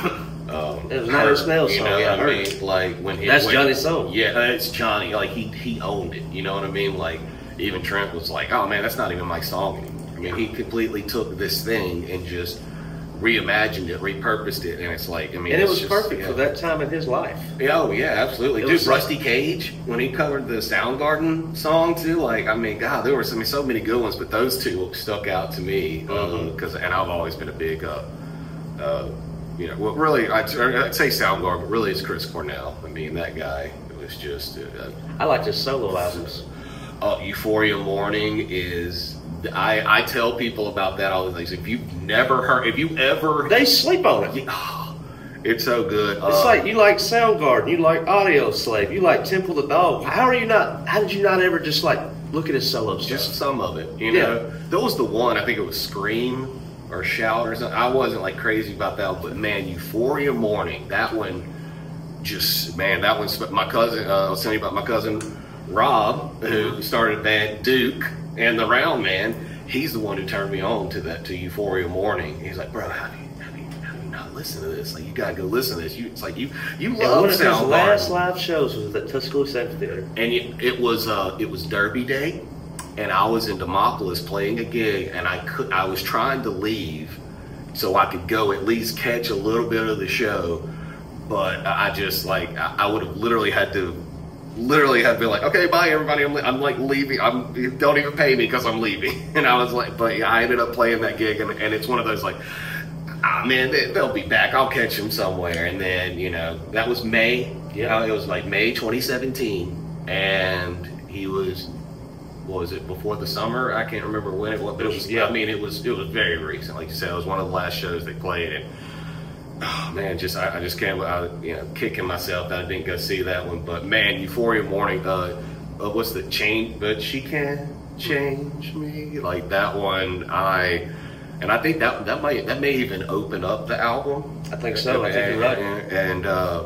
um,
it was Nine Inch Nails
you
song,
know
yeah,
what I mean? Like when he,
That's
when,
Johnny's song.
Yeah, it's Johnny. Like he, he owned it. You know what I mean? Like even Trent was like, oh man, that's not even my song anymore. I mean, he completely took this thing and just reimagined it, repurposed it, and it's like, I mean,
And it
it's
was
just,
perfect
yeah.
for that time in his life.
Yeah, oh yeah, absolutely.
It
Dude,
was like-
Rusty Cage, when he covered the Soundgarden song too, like, I mean, God, there were so, I mean, so many good ones, but those two stuck out to me, because,
Mm-hmm.
and I've always been a big, uh, uh, you know, well, really, I'd, I'd say Soundgarden, but really it's Chris Cornell. I mean, that guy was just, uh,
I liked his solo albums.
uh, Euphoria Morning is, I, I tell people about that all the things. If you've never heard, if you ever,
They sleep on it.
oh, it's so good.
It's
Uh,
like you like Soundgarden, you like Audio Slave, you like Temple of the Dog. How are you not? How did you not ever just like look at his solo stuff?
just some of it, you
Yeah.
know. That was the one. I think it was Scream or Shout or something. I wasn't like crazy about that one, but man, Euphoria Morning, that one, just man, that one's my cousin. Uh, I was telling you about my cousin Rob, who started a band Duke and the Round Man. He's the one who turned me on to that to Euphoria Morning. He's like, bro, how do you, how do you, how do you not listen to this? Like, you gotta go listen to this. You, it's like you, you
And
love
one of his
Soundgarden.
last live shows was at Tuscaloosa Amphitheater.
And it, it was uh, it was Derby Day, and I was in Demopolis playing a gig, and I could I was trying to leave so I could go at least catch a little bit of the show, but I just like I, I would have literally had to literally had to be like, okay, bye everybody, I'm, I'm like leaving. I'm don't even pay me because I'm leaving. And I was like, but yeah, I ended up playing that gig, and, and it's one of those like, ah man, they, they'll be back. I'll catch them somewhere. And then you know that was May. Yeah, it was like May twenty seventeen, and he was. What was it, before the summer? I can't remember when it was, but it was, yeah, I mean, it was, it was very recent. Like you said, it was one of the last shows they played, and oh man, just, I, I just can't, I, you know, kicking myself that I didn't go see that one. But man, Euphoria Morning, uh, uh what's the change, but she can change me, like that one, I, and I think that, that might, that may even open up the album.
I think so, I think
and,
you're right.
And, and uh,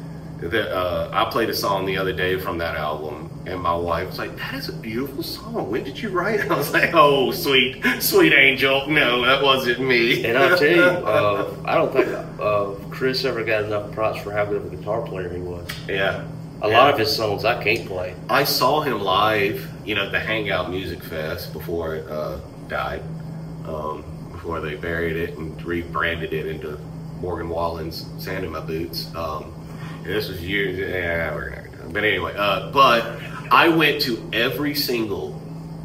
the, uh, I played a song the other day from that album, and my wife was like, that is a beautiful song. When did you write it? I was like, oh, sweet, sweet angel. No, that wasn't me.
And I'll tell you, uh, I don't think uh, Chris ever got enough props for how good of a guitar player he was.
Yeah.
A
yeah.
lot of his songs I can't play.
I saw him live, you know, at the Hangout Music Fest before it uh, died, um, before they buried it and rebranded it into Morgan Wallen's Sand in My Boots. Um, and this was years, yeah, we're not gonna, but anyway, uh, but I went to every single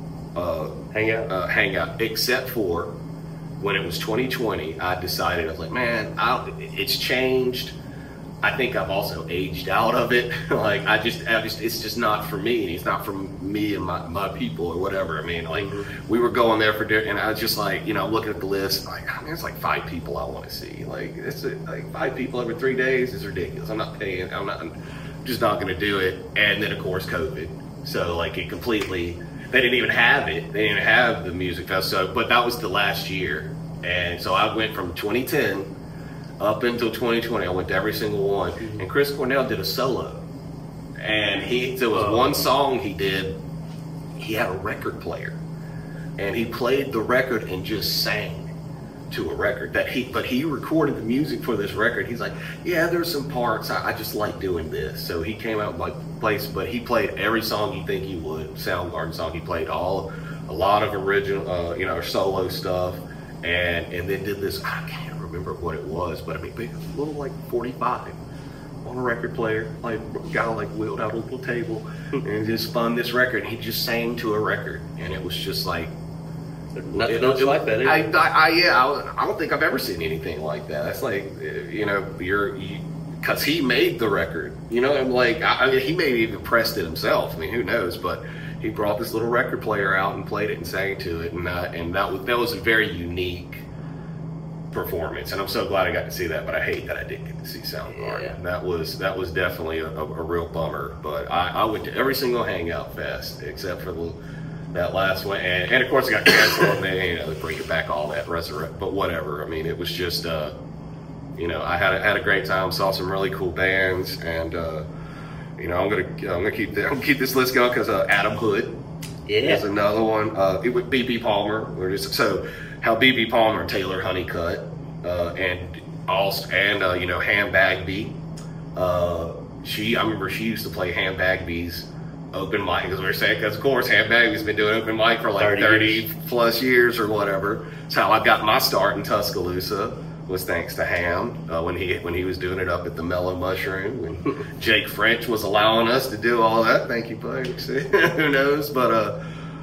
uh,
Hangout?
uh, hangout except for when it was twenty twenty. I decided, I was like, man, I, it's changed. I think I've also aged out of it. Like, I just, I just, it's just not for me. It's not for me and my, my people or whatever. I mean, like, we were going there for dinner, and I was just like, you know, looking at the list, like, I mean, there's like five people I want to see. Like, it's a, like five people every three days is ridiculous. I'm not paying. I'm not. I'm just not going to do it. And then, of course, COVID. So, like, it completely. They didn't even have it. They didn't have the music fest. So, but that was the last year, and so I went from twenty ten. Up until twenty twenty, I went to every single one. And Chris Cornell did a solo. And he there was one song he did, he had a record player. And he played the record and just sang to a record. That he but he recorded the music for this record. He's like, yeah, there's some parts, I, I just like doing this. So he came out like place, but he played every song you think he would. Soundgarden song, he played all a lot of original uh, you know, solo stuff. And and then did this, I can't remember what it was, but I mean, it was a little like forty-five on a record player, like guy like wheeled out a little table and just spun this record. He just sang to a record, and it was just like,
Nothing
it,
else
it,
like that.
I,
Either.
I, I, yeah, I, I don't think I've ever seen anything like that. That's like, you know, you're, because you, he made the record. You know, I'm like, I, I mean, he may have even pressed it himself. I mean, who knows? But he brought this little record player out and played it and sang to it, and uh, and that was that was a very unique performance. And I'm so glad I got to see that. But I hate that I didn't get to see Soundgarden.
Yeah.
That was that was definitely a, a, a real bummer. But I, I went to every single Hangout Fest except for the. That last one, and, and of course it got canceled, and they, you know, they bring it back, all that, resurrect, but whatever. I mean, it was just, uh, you know, I had a, had a great time, saw some really cool bands, and uh, you know, I'm gonna I'm gonna keep the, I'm gonna keep this list going because uh, Adam Hood
Yeah.
is another one. Uh, it would B B Palmer. We're just so how B B Palmer and Taylor Honeycutt, uh, and also and uh, you know Ham Bagby. Uh, she I remember she used to play Ham Bagby's open mic, because we were saying, because of course Ham Bagby's been doing open mic for like
thirty,
thirty plus years or whatever. It's how I got my start in Tuscaloosa, was thanks to Ham, uh, when he when he was doing it up at the Mellow Mushroom, when Jake French was allowing us to do all that. Thank you, folks. Who knows? But uh,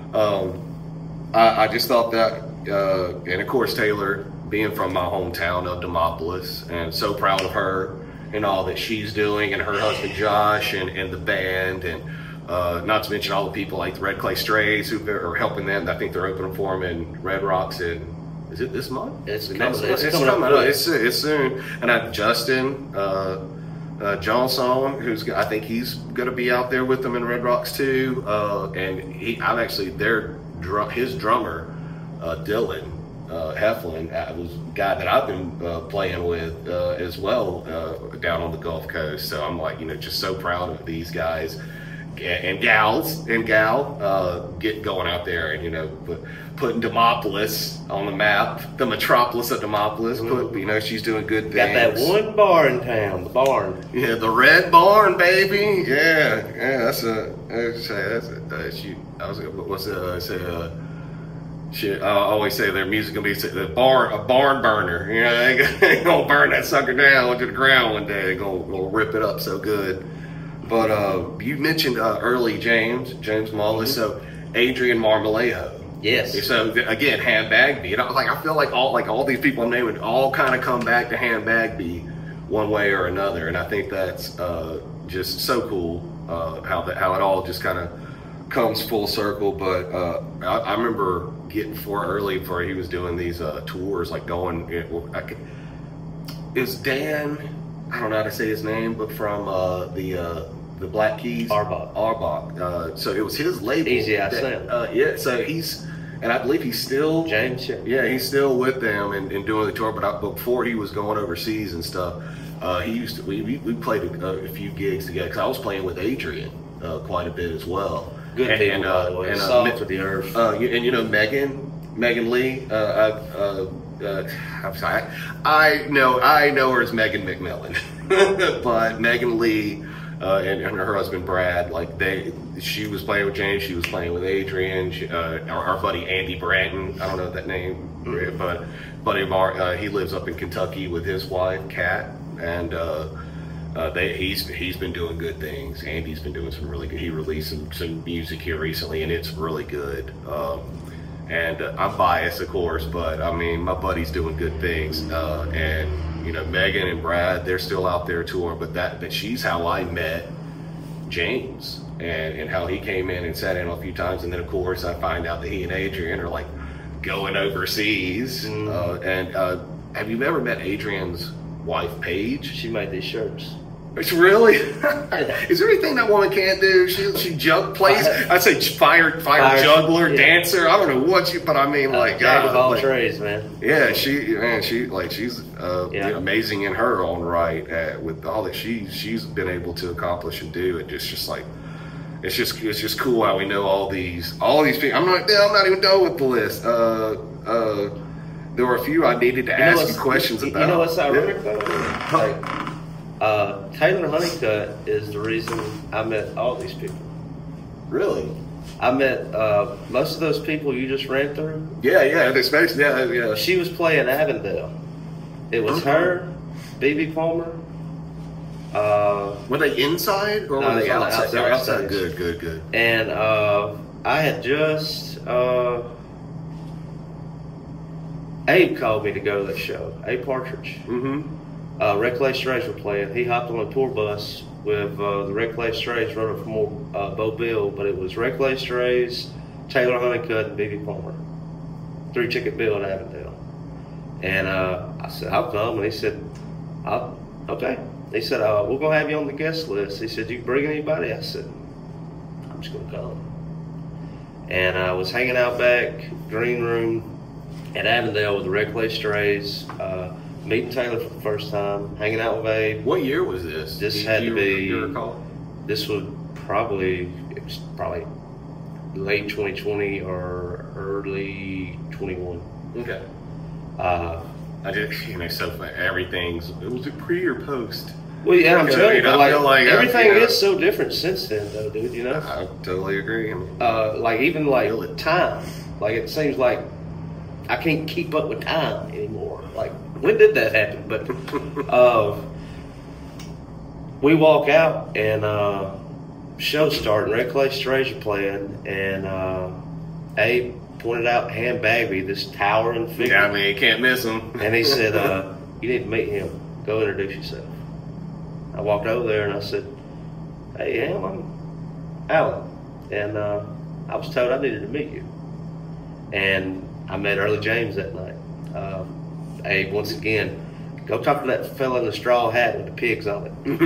um, I, I just thought that, uh, and of course Taylor, being from my hometown of Demopolis, and so proud of her and all that she's doing, and her husband Josh, and, and the band, and Uh, not to mention all the people like the Red Clay Strays who are helping them. I think they're opening for them in Red Rocks in, is it this month?
It's
The
coming-
next
it's
month?
coming up
up.
quick.
It's, it's soon. And I Justin uh, uh, Johnson, who's I think he's going to be out there with them in Red Rocks too. Uh, and he, I'm actually their drum, his drummer, uh, Dylan uh, Heflin, uh, was a guy that I've been uh, playing with uh, as well uh, down on the Gulf Coast. So I'm like, you know, just so proud of these guys. And gals and gal uh, get going out there and, you know, put, putting Demopolis on the map, the metropolis of Demopolis. Put, you know, she's doing good things.
Got that one bar in town, the barn.
Yeah, the Red Barn, baby. Yeah, yeah, that's a, that's a, that's a, uh, she, I was, what's it, uh, say, uh, shit, I always say their music gonna be the barn, a barn burner. You know, they, they gonna burn that sucker down to the ground one day. They gonna, gonna rip it up so good. But uh, you mentioned uh, early James, James Mullis, mm-hmm. So Adrian Marmolejo.
Yes.
So again, Ham Bagby. You know, like I feel like all like all these people I'm naming all kind of come back to Ham Bagby one way or another, and I think that's uh, just so cool uh, how that how it all just kind of comes full circle. But uh, I, I remember getting for early before he was doing these uh, tours, like going. It, I could, is Dan? I don't know how to say his name, but from uh, the uh, the Black Keys,
Arbach.
Arbach. Uh, so it was his label.
Easy I
that,
Said.
Uh, yeah. So he's, and I believe he's still
James. Yeah,
yeah he's still with them and, and doing the tour. But, I, but before he was going overseas and stuff, uh, he used to. We we, we played a, a few gigs together because I was playing with Adrian uh, quite a bit as well.
Good
and,
people,
and,
by
uh,
the way.
and, uh,
Soft
Me-
with the earth.
Uh, and you know Megan, Megan Lee. Uh, I, uh, uh, I'm sorry. I know I know her as Megan McMillan, but Megan Lee uh, and, and her husband Brad, like they, she was playing with James. She was playing with Adrian. She, uh, our, our buddy Andy Bratton. I don't know that name, mm-hmm. but buddy of our, uh, he lives up in Kentucky with his wife Kat, and. Uh, Uh, they, he's he's been doing good things. Andy's been doing some really good. He released some, some music here recently, and it's really good. Um, and uh, I'm biased, of course, but I mean, my buddy's doing good things. Uh, and you know, Megan and Brad, they're still out there touring. But that, but she's how I met James, and and how he came in and sat in a few times. And then, of course, I find out that he and Adrian are like going overseas. Mm. Uh, and uh, have you ever met Adrian's wife, Paige?
She made these shirts.
It's really? Is there anything that woman can't do? She she jug plays. I'd say fire fire, fire juggler, yeah. dancer. I don't know what you, but I mean,
uh,
like,
jack
uh,
of all
like,
trades, man.
Yeah, she man, she like she's uh,
yeah.
amazing in her own right uh, with all that she she's been able to accomplish and do. And just just like it's just it's just cool how we know all these all these people. I'm not I'm not even done with the list. Uh, uh, there were a few I needed to you ask you questions
you,
about.
You know what's ironic
yeah.
though? Like, Uh, Taylor Honeycutt is the reason I met all these people.
Really?
I met uh, most of those people you just ran through.
Yeah, yeah, especially yeah, yeah.
She was playing Avondale. It was mm-hmm. her, B B Palmer. Uh,
were they inside or
no,
were they
on
outside?
The
outside.
outside.
Good, good, good.
And uh, I had just uh, Abe called me to go to that show. Abe Partridge.
Mm-hmm.
Uh, Red Clay Strays were playing. He hopped on a tour bus with uh, the Red Clay Strays running from uh, Bo Bill, but it was Red Clay Strays, Taylor Honeycutt, and B B Palmer. Three Ticket Bill at Avondale. And uh, I said, I'll come. And he said, I'll, okay. He said, uh, we're going to have you on the guest list. He said, you bring anybody? I said, I'm just going to come. And I was hanging out back, green room at Avondale with the Red Clay Strays, uh, meeting Taylor for the first time, hanging out with Abe.
What year was this?
This
Do
had
you,
to be,
you recall?
This would probably, it was probably late twenty twenty or early twenty-one.
Okay.
Uh,
I just, you know, so far, everything's, it was a pre or post?
Well, yeah, I'm
You know,
telling you,
you know,
but
I
like,
feel like, uh,
everything
you know-
is so different since then, though, dude. You know,
I totally agree. I mean,
uh, like even like
Feel it.
time, like it seems like I can't keep up with time anymore. Like, when did that happen? But uh, we walk out and uh, show starting. Red Clay Strays are playing, and uh, Abe pointed out Han Bagby, this towering figure.
yeah, I mean, you can't miss them.
And he said, uh, you need to meet him. Go introduce yourself. I walked over there and I said, hey, Ham, I'm Alan. And uh, I was told I needed to meet you. And I met Early James that night. Uh, Abe, once again, go talk to that fella in the straw hat with the pigs on it.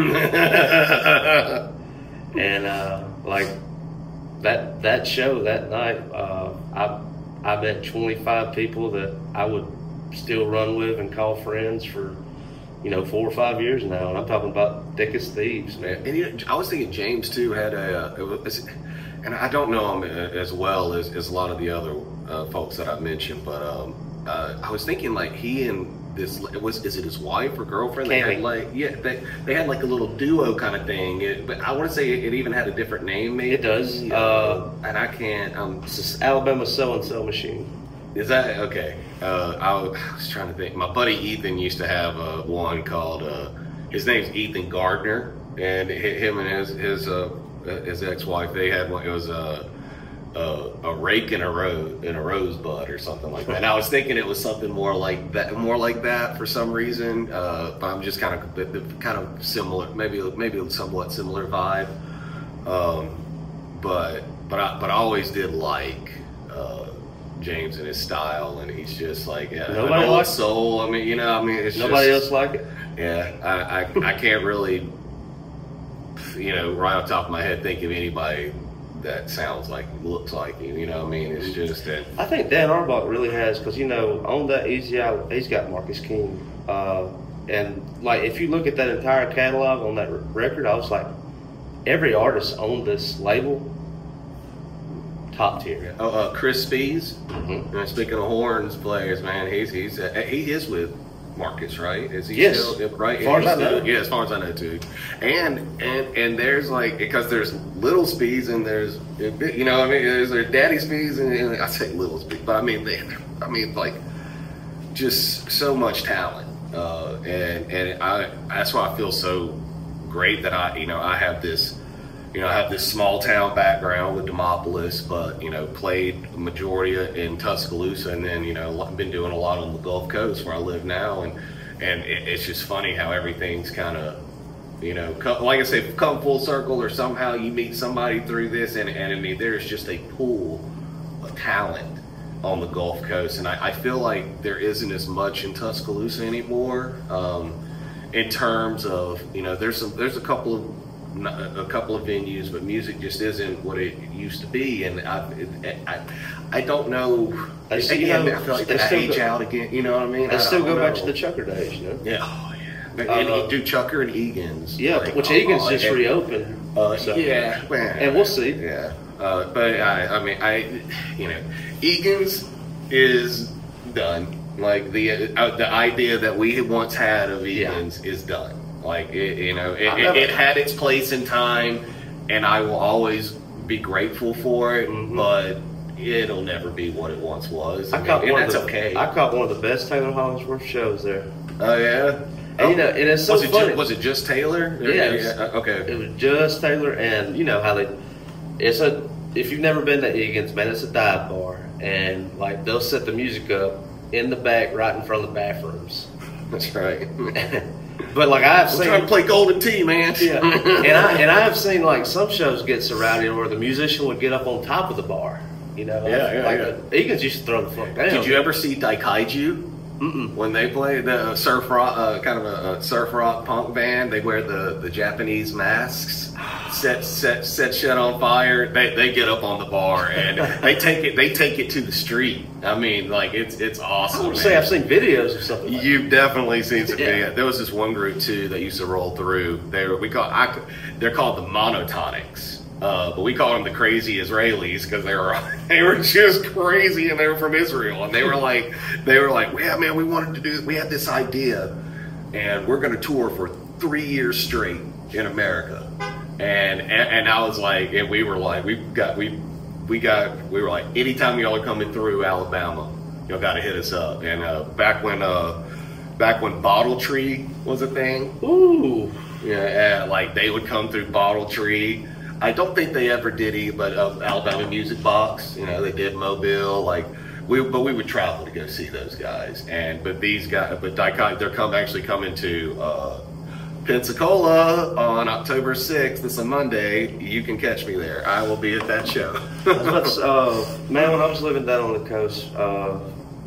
And uh, like that that show that night, uh, I I met twenty-five people that I would still run with and call friends for, you know, four or five years now, and I'm talking about thick as thieves, man.
And you know, I was thinking James too had a, uh, it was, and I don't know him as well as, as a lot of the other uh, folks that I mentioned, but um, uh, I was thinking like he and this was is it his wife or girlfriend? They
Cammy.
had like yeah they, they had like a little duo kind of thing, it, but I want to say it even had a different name. Maybe
It does.
uh,
Uh,
and I can't. Um,
It's this Alabama So and So Machine.
Is that okay? Uh, I, was, I was trying to think. My buddy Ethan used to have uh, one called. Uh, his name's Ethan Gardner, and hi- him and his his uh, his ex-wife, they had one. It was a a, a rake and a rose and a rosebud or something like that. And I was thinking it was something more like that, more like that for some reason. Uh, but I'm just kind of the- the kind of similar, maybe maybe a somewhat similar vibe. Um, but but I but I always did like. Uh, James and his style, and he's just like yeah,
Nobody
an old
likes-
soul. I mean, you know, I mean, it's
Nobody
just,
else like it.
Yeah, I, I I can't really, you know, right off the top of my head, think of anybody that sounds like looks like you. You know, what I mean, it's just that.
I think Dan Arbach really has, because you know, on that Easy Out, he's got Marcus King, uh, and like if you look at that entire catalog on that r- record, I was like, every artist on this label, top tier.
Oh, uh, Chris Spees.
Mhm.
Uh, speaking of horns players, man, he's he's uh, he is with Marcus, right? Is he
Yes.
still right?
As far as
He's
I know.
still- Yeah, as far as I know too. And and and there's like because there's little Spees and there's you know what I mean there's there's Daddy Spees and, and I say little Spees, but I mean they I mean like just so much talent. Uh, and and I that's why I feel so great that I you know I have this. You know, I have this small town background with Demopolis, but, you know, played majority in Tuscaloosa and then, you know, been doing a lot on the Gulf Coast where I live now. And, and it, it's just funny how everything's kind of, you know, come, like I say, come full circle or somehow you meet somebody through this. And, and I mean, there's just a pool of talent on the Gulf Coast. And I, I feel like there isn't as much in Tuscaloosa anymore um, in terms of, you know, there's some, there's a couple of, a couple of venues, but music just isn't what it used to be, and I, it, I, I don't know.
They still-
Again,
you know,
I feel like
they
they
still
age
go-
out again. You know what I mean?
They
I
still
don't
go back to
know.
the Chucker days, you know.
Yeah, oh yeah.
Uh,
and do Chucker and Egan's.
Yeah,
like,
which
oh,
Egan's
oh,
just
and-
reopened.
Uh,
so.
yeah, well,
And we'll see.
Yeah, uh, but I, I mean, I, you know, Egan's is done. Like the uh, the idea that we had once had of Egan's is done. Like it, you know, it,
I
it,
never-
it had its place in time, and I will always be grateful for it.
Mhm.
But it'll never be what it once was.
I
mean,
caught
and
one
that's
of the,
okay.
I caught one of the best Taylor Hollingsworth shows there.
Oh yeah.
And you know, and it's so
was it
funny.
Just, was it just Taylor?
Yeah, it was-
Uh, okay.
It was just Taylor, and you know how they. It's a. If you've never been to Egan's, man, it's a dive bar, and like they'll set the music up in the back, right in front of the bathrooms.
That's right.
But like I've
I'm
seen,
trying to play Golden Tee, man.
yeah, and I and I've seen like some shows get surrounded where the musician would get up on top of the bar. You know,
Yeah, yeah,
like
yeah.
the Eagles used to throw the fuck down.
Did you ever see Daikaiju? Mm-mm. When they play the surf rock, uh, kind of a, a surf rock punk band, they wear the, the Japanese masks, set set set shit on fire. They they get up on the bar and they take it they take it to the street. I mean, like it's it's awesome.
I would
man.
say I've seen videos of something. Like
You've definitely seen some
Yeah.
video. There was this one group too that used to roll through. They were we call I, they're called the Monotonics. Uh, but we call them the crazy Israelis because they were they were just crazy and they were from Israel and they were like they were like yeah man we wanted to do we had this idea and we're going to tour for three years straight in America and, and and I was like and we were like we got we we got we were like anytime y'all are coming through Alabama y'all got to hit us up and uh, back when uh, back when Bottle Tree was a thing ooh yeah uh, like they would come through Bottle Tree. I don't think they ever did any, but uh, Alabama Music Box, you know, they did Mobile, like we, but we would travel to go see those guys. And but these guys, but Daikon, they're come actually coming to uh, Pensacola on October sixth. It's a Monday. You can catch me there. I will be at that show.
I was about to, uh, man, when I was living down on the coast, uh,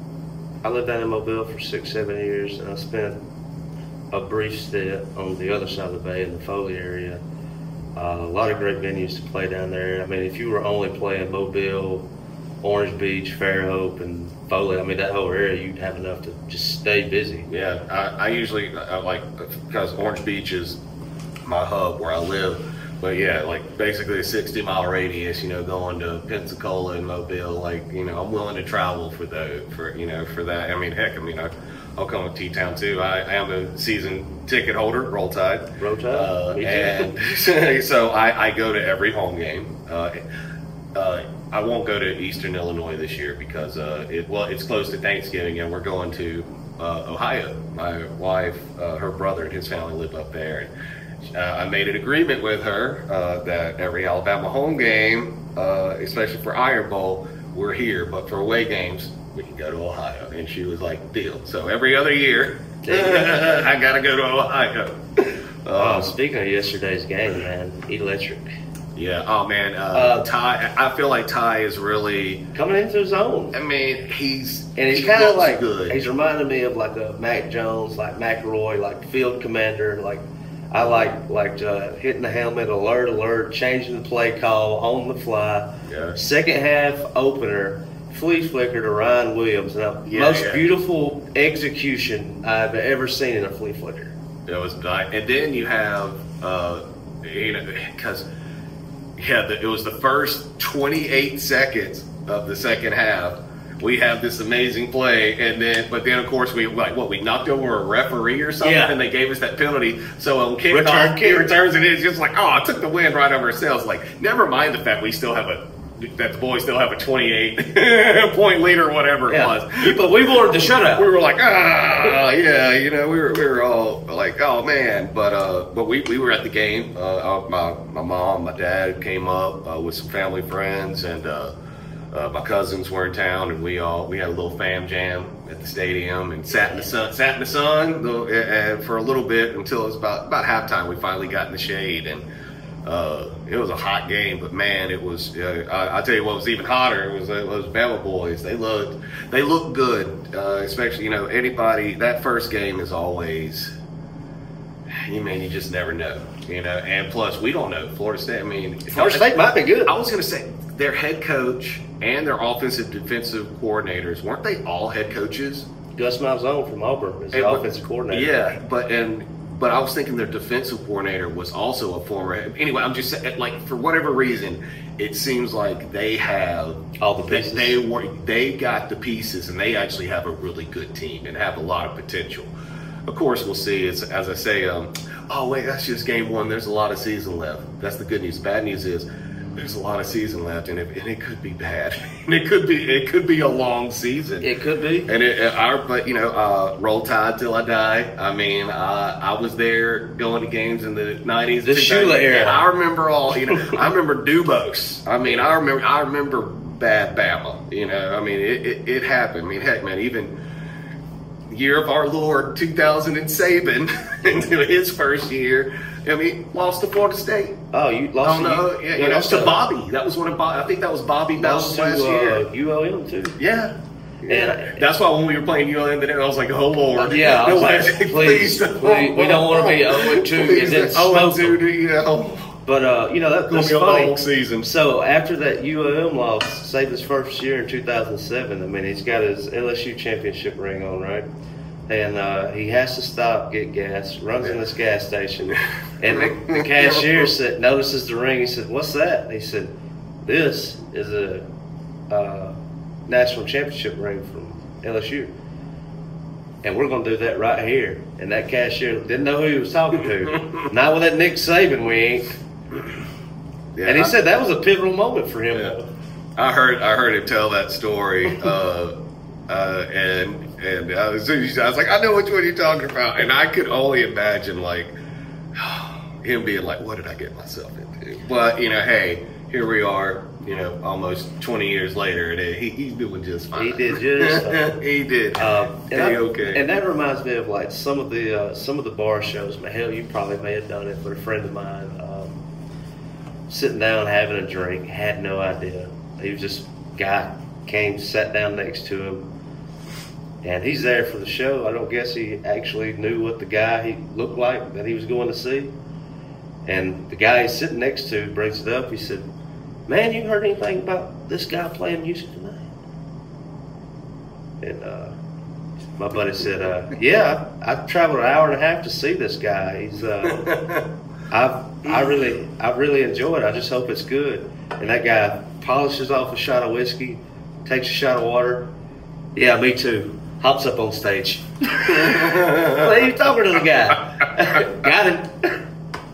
I lived down in Mobile for six, seven years, and I spent a brief stint on the other side of the bay in the Foley area. Uh, a lot of great venues to play down there. I mean, if you were only playing Mobile, Orange Beach, Fairhope, and Foley, I mean, that whole area, you'd have enough to just stay busy.
Yeah, I, I usually I like because Orange Beach is my hub where I live. But yeah, like basically a sixty mile radius, you know, going to Pensacola and Mobile, like, you know, I'm willing to travel for the, for, you know, for that. I mean, heck, I mean, I, I'll come to T-Town too. I, I am a season ticket holder, Roll Tide.
Roll Tide?
Uh,
Me too.
and so I, I go to every home game. Uh, uh, I won't go to Eastern Illinois this year because, uh, it, well, it's close to Thanksgiving and we're going to uh, Ohio. My wife, uh, her brother and his family live up there. And, Uh, I made an agreement with her uh, that every Alabama home game, uh, especially for Iron Bowl, we're here, but for away games, we can go to Ohio. And she was like, deal. So every other year, I got to go to Ohio.
Oh,
Um,
speaking of yesterday's game, man, electric.
yeah. Oh, man. Uh,
Uh,
Ty, I feel like Ty is really,
Coming into his own.
I mean, he's,
And he's
he
kind of
looks
like,
good.
he's reminding me of like a Mac Jones, like McElroy, like field commander. Like, I like like uh, hitting the helmet, alert, alert, changing the play call on the fly.
Yeah.
Second half opener, flea flicker to Ryan Williams. Now,
Yeah,
most
yeah.
beautiful execution I've ever seen in a flea flicker.
It was nice. And then you have, uh, you know, because, yeah, the, it was the first twenty-eight seconds of the second half. We have this amazing play, and then, but then of course we like what we knocked over a referee or something,
Yeah.
and they gave us that penalty. So on kickoff,
Return
he
kick.
returns, and it's just like, oh, I took the win right over ourselves. Like, never mind the fact we still have a that the boys still have a twenty-eight point lead or whatever it was.
Yeah. But we wanted the shutout.
We were like, ah, yeah, you know, we were we were all like, oh man, but uh, but we, we were at the game. Uh, my my mom, my dad came up uh, with some family friends, and uh, uh, my cousins were in town, and we all we had a little fam jam at the stadium, and sat in the sun, sat in the sun, and for a little bit until it was about about halftime. We finally got in the shade, and uh, it was a hot game, but man, it was. Uh, I, I'll tell you what was even hotter. It was it was Bama boys. They looked they looked good, uh, especially you know anybody. That first game is always. You mean you just never know, you know, and plus we don't know Florida State. I mean,
Florida State might be good.
I was going to say their head coach and their offensive defensive coordinators weren't they all head coaches?
Gus Malzahn from Auburn is the
And-
offensive coordinator.
Yeah, but and but I was thinking their defensive coordinator was also a former. Anyway, I'm just saying, like for whatever reason, it seems like they have
All the
they,
pieces.
they were they got the pieces, and they actually have a really good team and have a lot of potential. Of course, we'll see. It's as I say. Um, oh wait, that's just game one. There's a lot of season left. That's the good news. Bad news is there's a lot of season left, and, it, and it could be bad. and it could be it could be a long season.
It could be.
And it, it- our, but you know, uh, Roll Tide till I die. I mean, uh, I was there going to games in the nineties,
The Shula era.
I remember all. You know, I remember Dubose. I mean, I remember, I remember bad Bama. You know, I mean, it, it, it happened. I mean, heck, man, even year of our Lord, two thousand Saban, into his first year. I mean, lost to Florida State.
Oh, you lost
Oh, no,
to
yeah,
you
yeah, lost
to
to Bobby. That was one of Bobby. I think that was Bobby Bell's
lost to
last year.
uh, U L M too.
Yeah.
And
Yeah. That's why when we were playing U L M today, I was like, oh, Lord.
Yeah, I was like,
Please,
please,
don't.
we- we don't wanna be oh and two and then
oh and
smoke
two
them.
to, you know.
But uh, you know that,
Gonna
that's
be on the
funny.
whole season.
So after that U L M loss, Saban's first year in two thousand seven. I mean, he's got his L S U championship ring on, right? And uh, he has to stop, get gas. Runs in this gas station, and the, the cashier said, notices the ring. He said, "What's that?" He said, "This is a uh, national championship ring from L S U." And we're going to do that right here. And that cashier didn't know who he was talking to. Not with that Nick Saban wink.
Yeah,
And he
I-
said that was a pivotal moment for him.
Yeah. I heard I heard him tell that story, uh, uh, and and I was, I was like, I know which one you're talking about, and I could only imagine like him being like, what did I get myself into? But you know, hey, here we are, you know, almost twenty years later, and he, he's doing just fine.
He did just fine.
he did.
Um, and, I-
okay.
and that reminds me of like some of the uh, some of the bar shows. Man, hell, you probably may have done it, but a friend of mine, um, sitting down having a drink, had no idea. He was just guy came, sat down next to him, and he's there for the show. I don't guess he actually knew what the guy he looked like that he was going to see. And the guy he's sitting next to brings it up. He said, "Man, you heard anything about this guy playing music tonight?" And uh, my buddy said, uh, "Yeah, I, I traveled an hour and a half to see this guy. He's, uh, I, I really, I really enjoy it. I just hope it's good." And that guy polishes off a shot of whiskey, takes a shot of water. "Yeah, me too." Hops up on stage. What are you talking to the guy? Got him.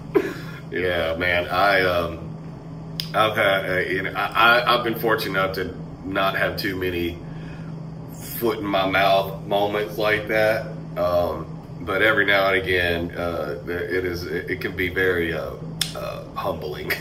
Yeah, man. I um, I've had uh, you know, I, I I've been fortunate enough to not have too many foot in my mouth moments like that. Um, but every now and again, uh, it is it, it can be very uh, uh, humbling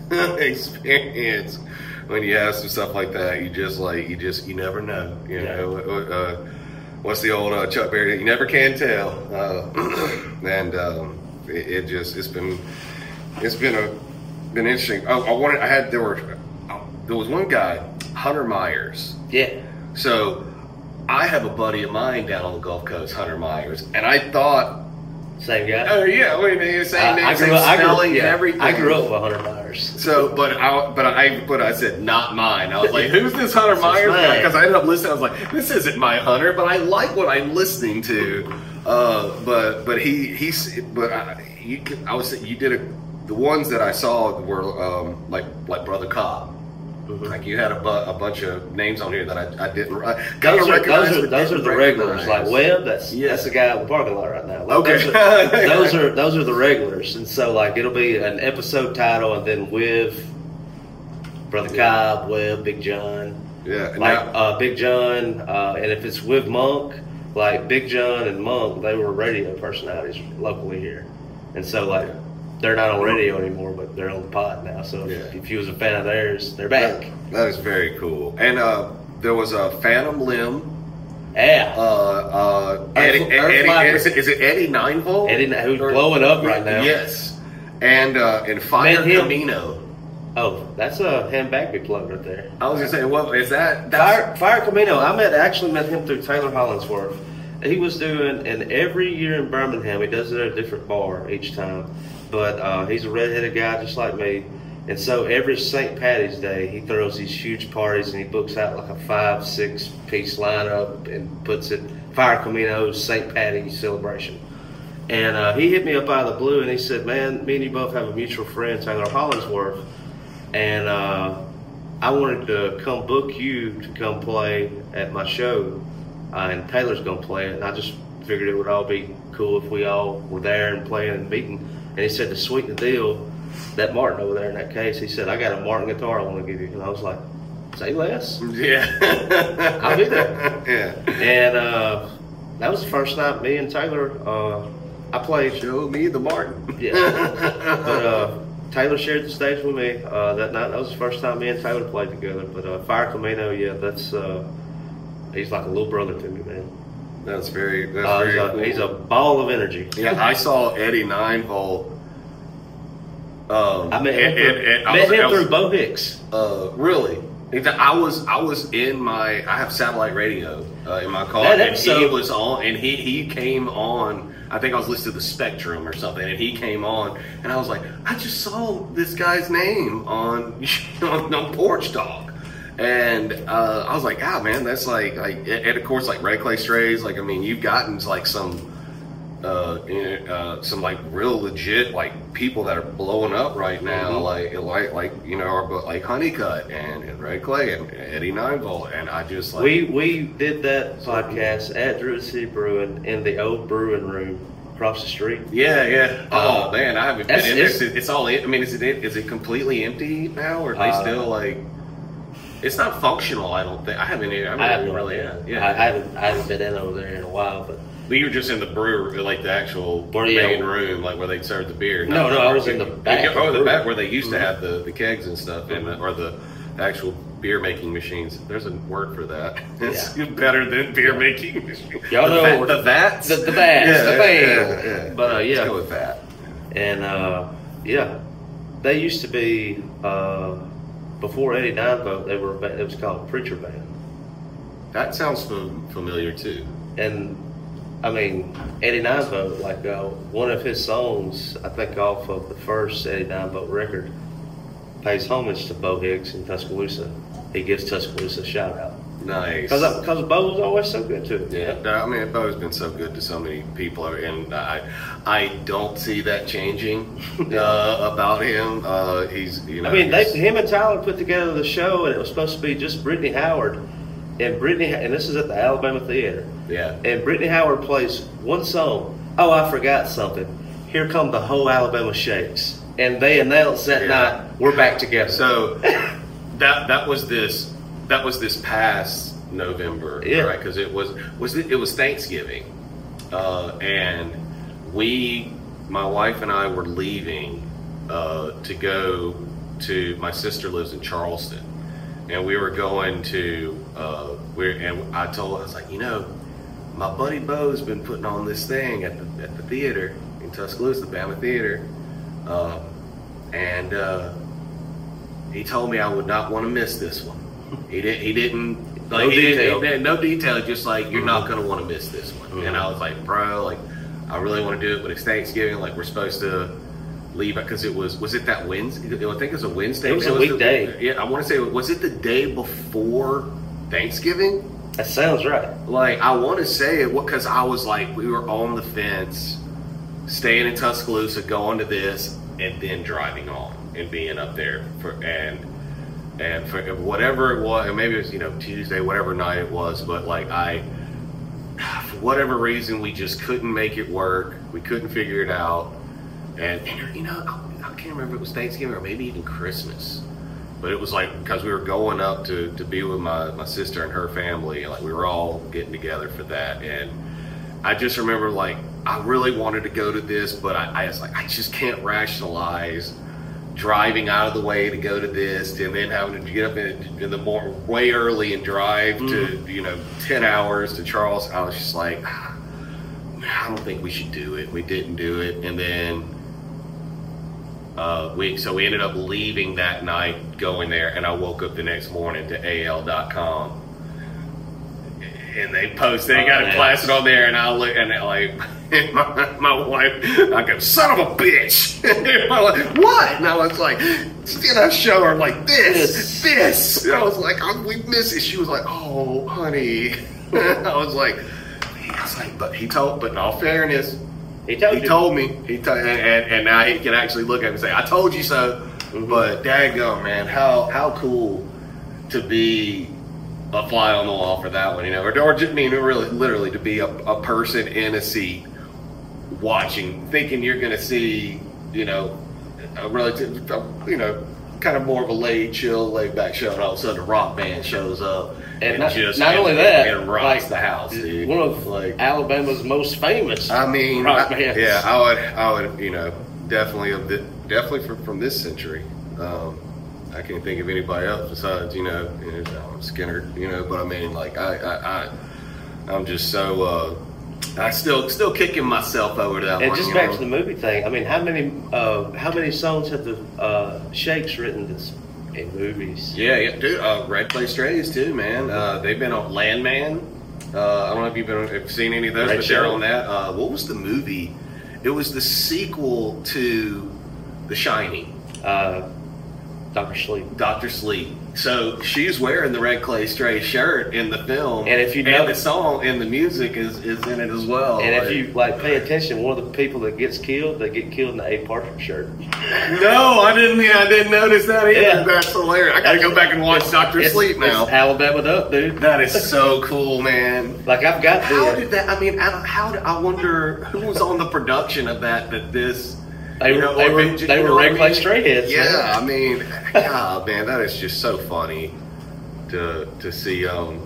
experience when you have some stuff like that. You just like you just you never know. You
Yeah.
know, uh, what's the old uh, Chuck Berry? You never can tell. Uh, and um, it, it just it's been. It's been a been interesting. I, I wanted. I had there were there was one guy, Hunter Myers.
Yeah.
So I have a buddy of mine down on the Gulf Coast, Hunter Myers, and I thought,
Same guy.
oh yeah, wait a minute, same
I,
name,
I
same
grew up, I grew,
spelling,
yeah,
everything.
I grew up with Hunter Myers.
So, but I, but I, but I said not mine. I was like, who's this Hunter Myers guy?
mine.
Because I ended up listening. I was like, this isn't my Hunter, but I like what I'm listening to. Uh, but but he he's but I, you I was you did a. The ones that I saw were um, like like Brother Cobb. Mm-hmm. Like you had a, bu- a bunch of names on here that I, I didn't. I gotta
Those are,
recognize.
those are,
but
those are
didn't
the regulars.
recognize.
Like Webb, that's
Yeah.
that's the guy in the parking lot right now. Like,
Okay.
Those are, those are those are the regulars, and so like it'll be an episode title, and then with Brother
Yeah.
Cobb, Webb, Big John.
Yeah. and
Like
now-
uh, Big John, uh, and if it's with Monk, like Big John and Monk, they were radio personalities locally here, and so like. They're not on radio anymore, but they're on the pod now. So if,
Yeah.
if you was a fan of theirs, they're back.
that is very cool. And uh, there was a Phantom Limb.
Yeah.
Uh, uh, Eddie,
Earth- Earth
Eddie,
Flacker.
is, it, is it Eddie Ninevolt?
Eddie, who's
Or-
blowing up right now.
Yes. And uh, and Fire
Met him.
Camino.
Oh, that's a Ham Bagby plug right there.
I was gonna say, what is that? That's,
Fire, Fire Camino. I met actually met him through Taylor Hollingsworth. He was doing, and every year in Birmingham, he does it at a different bar each time. But uh, he's a redheaded guy just like me, and so every Saint Patty's Day, he throws these huge parties and he books out like a five, six piece lineup and puts it Fire Camino's Saint Patty's celebration. And uh, he hit me up out of the blue and he said, "Man, me and you both have a mutual friend, Taylor Hollingsworth, and uh, I wanted to come book you to come play at my show, uh, and Taylor's gonna play it." And I just figured it would all be cool if we all were there and playing and meeting. And he said, to sweeten the deal, that Martin over there in that case, he said, "I got a Martin guitar I want to give you." And I was like, "Say less."
yeah.
I'll be there.
Yeah.
And uh, that was the first night me and Taylor, uh, I played.
Show me the Martin.
Yeah. But uh, Taylor shared the stage with me uh, that night. That was the first time me and Taylor played together. But uh, Fire Camino, yeah, that's, uh, he's like a little brother to me, man.
That's very. That's
Uh,
very
he's, a,
cool.
he's a ball of energy.
Yeah, I saw Eddie Ninevolt. Um,
I met him,
and-
through,
and- and I
met
was-
him
I was-
through Bo Hicks.
Uh, really? I was I was in my I have satellite radio uh, in my car,
That
and he
episode-
was on, and he he came on. I think I was listening to the Spectrum or something, and he came on, and I was like, I just saw this guy's name on on, on Porch Talk, and uh, I was like, ah, man, that's like like, and of course like Red Clay Strays, like I mean, you've gotten like some. Uh, you know, uh, some like real legit like people that are blowing up right now,
Mhm.
like like like you know, or, but like Honeycutt and, and Red Clay and Eddie Ninevolt, and I just like
We we did that podcast at Druid City Brewing in the old brewing room across the street.
yeah yeah. Oh
Uh,
man, I haven't been
that's-
in there.
it's-
It's, it's all. I mean, is it is it completely empty now, or are they
Uh,
still like? It's not functional. I don't think. I haven't. even- I haven't
I have
even
no
really.
idea.
Yeah.
I, I haven't I haven't been in over there in a while, but
But you were just in the brewer, like the actual
Where, yeah,
main room, like where they serve the beer.
No, no, I was in the back
Oh,
of
the
the
back
brewery.
where they used to
Mhm.
have the, the kegs and stuff, and the, or the actual beer making machines. There's a word for that. It's
Yeah.
better than beer making machines.
Y'all
the
know
va-
what-
the vats,
the- the vats,
yeah,
the
yeah,
van.
yeah, yeah.
But, uh, yeah.
Let's go with that.
and uh, yeah, they used to be uh, before Eddie Ninevolt. They were a ba- it was called Preacher Band,
That sounds fam- familiar too.
and I mean Eddie Ninevolt, like uh, one of his songs, I think off of the first Eddie Ninevolt record, pays homage to Bo Hicks in Tuscaloosa. He gives Tuscaloosa a shout out
Nice.
because because Bo was always so good to him.
Yeah, I mean, Bo's been so good to so many people, and I, I don't see that changing uh, about him. Uh, he's, you know,
I mean, they,
he's-
him and Tyler put together the show, and it was supposed to be just Brittany Howard, and Brittany, and this is at the Alabama Theater,
yeah,
and Brittany Howard plays one song. Oh, I forgot something. Here come the whole Alabama Shakes, and they announced that
Yeah.
night we're back together.
So that that was this that was this past November,
Yeah.
right? Because it was was it, it was Thanksgiving, uh, and we, my wife and I, were leaving uh, to go to. My sister lives in Charleston, and we were going to. Uh, we and I told her, I was like, you know, my buddy Bo's been putting on this thing at the at the theater in Tuscaloosa, the Bama Theater, um, and. Uh, He told me I would not want to miss this one. He didn't. He didn't. Like,
No
he didn't-
detail.
he didn't- no detail. Just like you're not going to want to miss this one.
Mhm.
And I was like, bro, like I really want to do it, but it's Thanksgiving. Like we're supposed to leave because it was. Was it that Wednesday? I think it was a Wednesday.
It was a
the-
weekday.
yeah, I want to say was it the day before Thanksgiving?
That sounds right.
Like I want to say it because I was like we were on the fence, staying in Tuscaloosa, going to this, and then driving on and being up there for and and for whatever it was, and maybe it was you know Tuesday, whatever night it was, but like I, for whatever reason, we just couldn't make it work. We couldn't figure it out, and, and you know I, I can't remember if it was Thanksgiving or maybe even Christmas. But it was like because we were going up to, to be with my, my sister and her family, and like we were all getting together for that. And I just remember like I really wanted to go to this, but I, I was like I just can't rationalize driving out of the way to go to this, and then having to get up in, in the morning way early and drive
Mm.
to you know ten hours to Charles. I was just like, ah, I don't think we should do it. We didn't do it, and then. Uh, we so we ended up leaving that night, going there, and I woke up the next morning to A L dot com, and they posted, they got
Oh,
it
man.
plastered on there, and I look, and like and my, my wife, I go, son of a bitch, and I'm like, what? And I was like, then I show her like this, this, and I was like, oh, we miss it. She was like, oh, honey, I was like, I was like, but he told, but in all fairness.
He told
He
you.
told me. He to, and, and and now he can actually look at me and say, "I told you so."
Mhm.
But daggone, man, how how cool to be a fly on the wall for that one, you know, or or just I mean really literally to be a, a person in a seat watching, thinking you're going to see, you know, a relative, you know, kind of more of a laid, chill, laid back show, and all of a sudden a rock band shows up
And not,
just
not
and,
only that,
and rocks
like,
the house, dude.
one of
like.
Alabama's most famous.
I mean,
rock
I-
bands.
yeah, I would, I would, you know, definitely, of the, definitely from, from this century. Um, I can't think of anybody else besides, you know, you know, Skinner, you know. But I mean, like, I, I, I I'm just so uh, I still still kicking myself over that
And
one.
just
you
back
know?
to the movie thing. I mean, how many uh, how many songs have the uh, Shakes written that's in movies?
Yeah, yeah, dude. Uh, Red Clay Strays too, man. Uh, they've been on Landman. Uh, I don't know if you've been if you've seen any of those,
Red
but they're
Show.
on that. Uh, what was the movie? It was the sequel to The Shining.
Uh, Doctor Sleep.
Doctor Sleep. So she's wearing the Red Clay Stray shirt in the film,
And if you
and
know-
the song and the music is, is in it as well.
And if
Like-
you like pay attention, one of the people that gets killed, they get killed in the Abe Partridge shirt.
no, I didn't. I didn't notice that either.
Yeah.
That's hilarious. I gotta go back and watch Doctor
It's-
Sleep now.
It's Alabama up, dude.
That is so cool, man.
Like I've got
How
the.
did that? I mean, I don't, how did, I wonder who was on the production of that. That this,
They
you
were-
know,
they
or
were-
did you-
they
you
were
know what I
Red Clay
mean?
Stray heads,
Yeah,
man.
I mean, God, man, that is just so funny to to see. Um,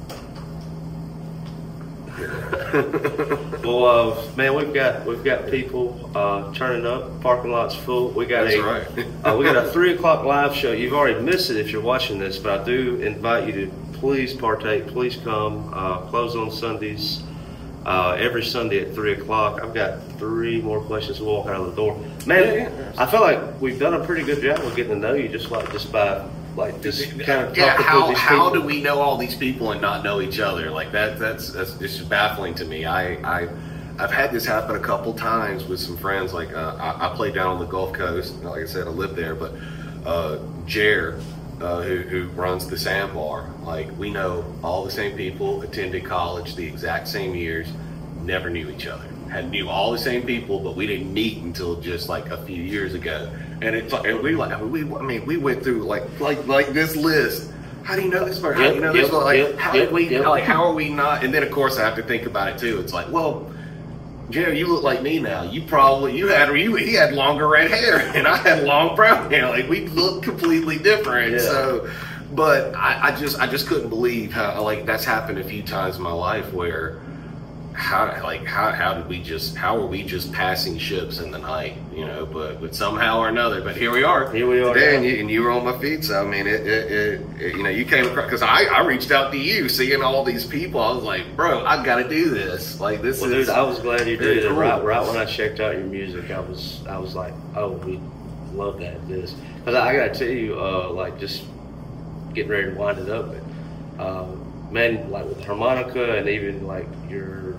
Well, uh, man, we've got we've got people uh, turning up. Parking lot's full. We got
That's
a
right.
uh, we got a three o'clock live show. You've already missed it if you're watching this, but I do invite you to please partake. Please come. Uh, close on Sundays. Uh, every Sunday at three o'clock. I've got three more questions to walk out of the door. Man,
Yeah, yeah.
I feel like we've done a pretty good job of getting to know you, just like just by like just kind of
yeah,
talking
how
to these
how
people.
do we know all these people and not know each other? Like that that's that's it's just baffling to me. I I I've had this happen a couple times with some friends. Like uh, I, I play down on the Gulf Coast. Like I said, I live there, but uh, Jer. Uh, who, who runs the Sandbar, like we know all the same people, attended college the exact same years, never knew each other. Had knew all the same people, but we didn't meet until just like a few years ago. And it's like and we like I mean, we I mean we went through like like like this list. How do you know this person? How do you know
Yep,
this?
yep,
Like
yep,
how
yep,
did we
yep.
like how are we not? And then of course I have to think about it too. It's like, well, Jerry, you look like me now. You probably you had you he had longer red hair and I had long brown hair. Like we look completely different.
Yeah.
So, but I, I just I just couldn't believe how like that's happened a few times in my life where how like how how did we just how are we just passing ships in the night, you know? But but somehow or another. But here we are.
Here we are
today,
now.
and you, and you were on my feed. So I mean, it, it, it, it you know you came across because I I reached out to you, seeing all these people. I was like, bro, I got to do this. Like this
Well,
is.
dude, I was glad you
very
did it.
cool.
Right, right when I checked out your music, I was, I was like, oh, we love that. This, because I gotta tell you, uh, like just getting ready to wind it up, but uh, man, like with harmonica and even like your,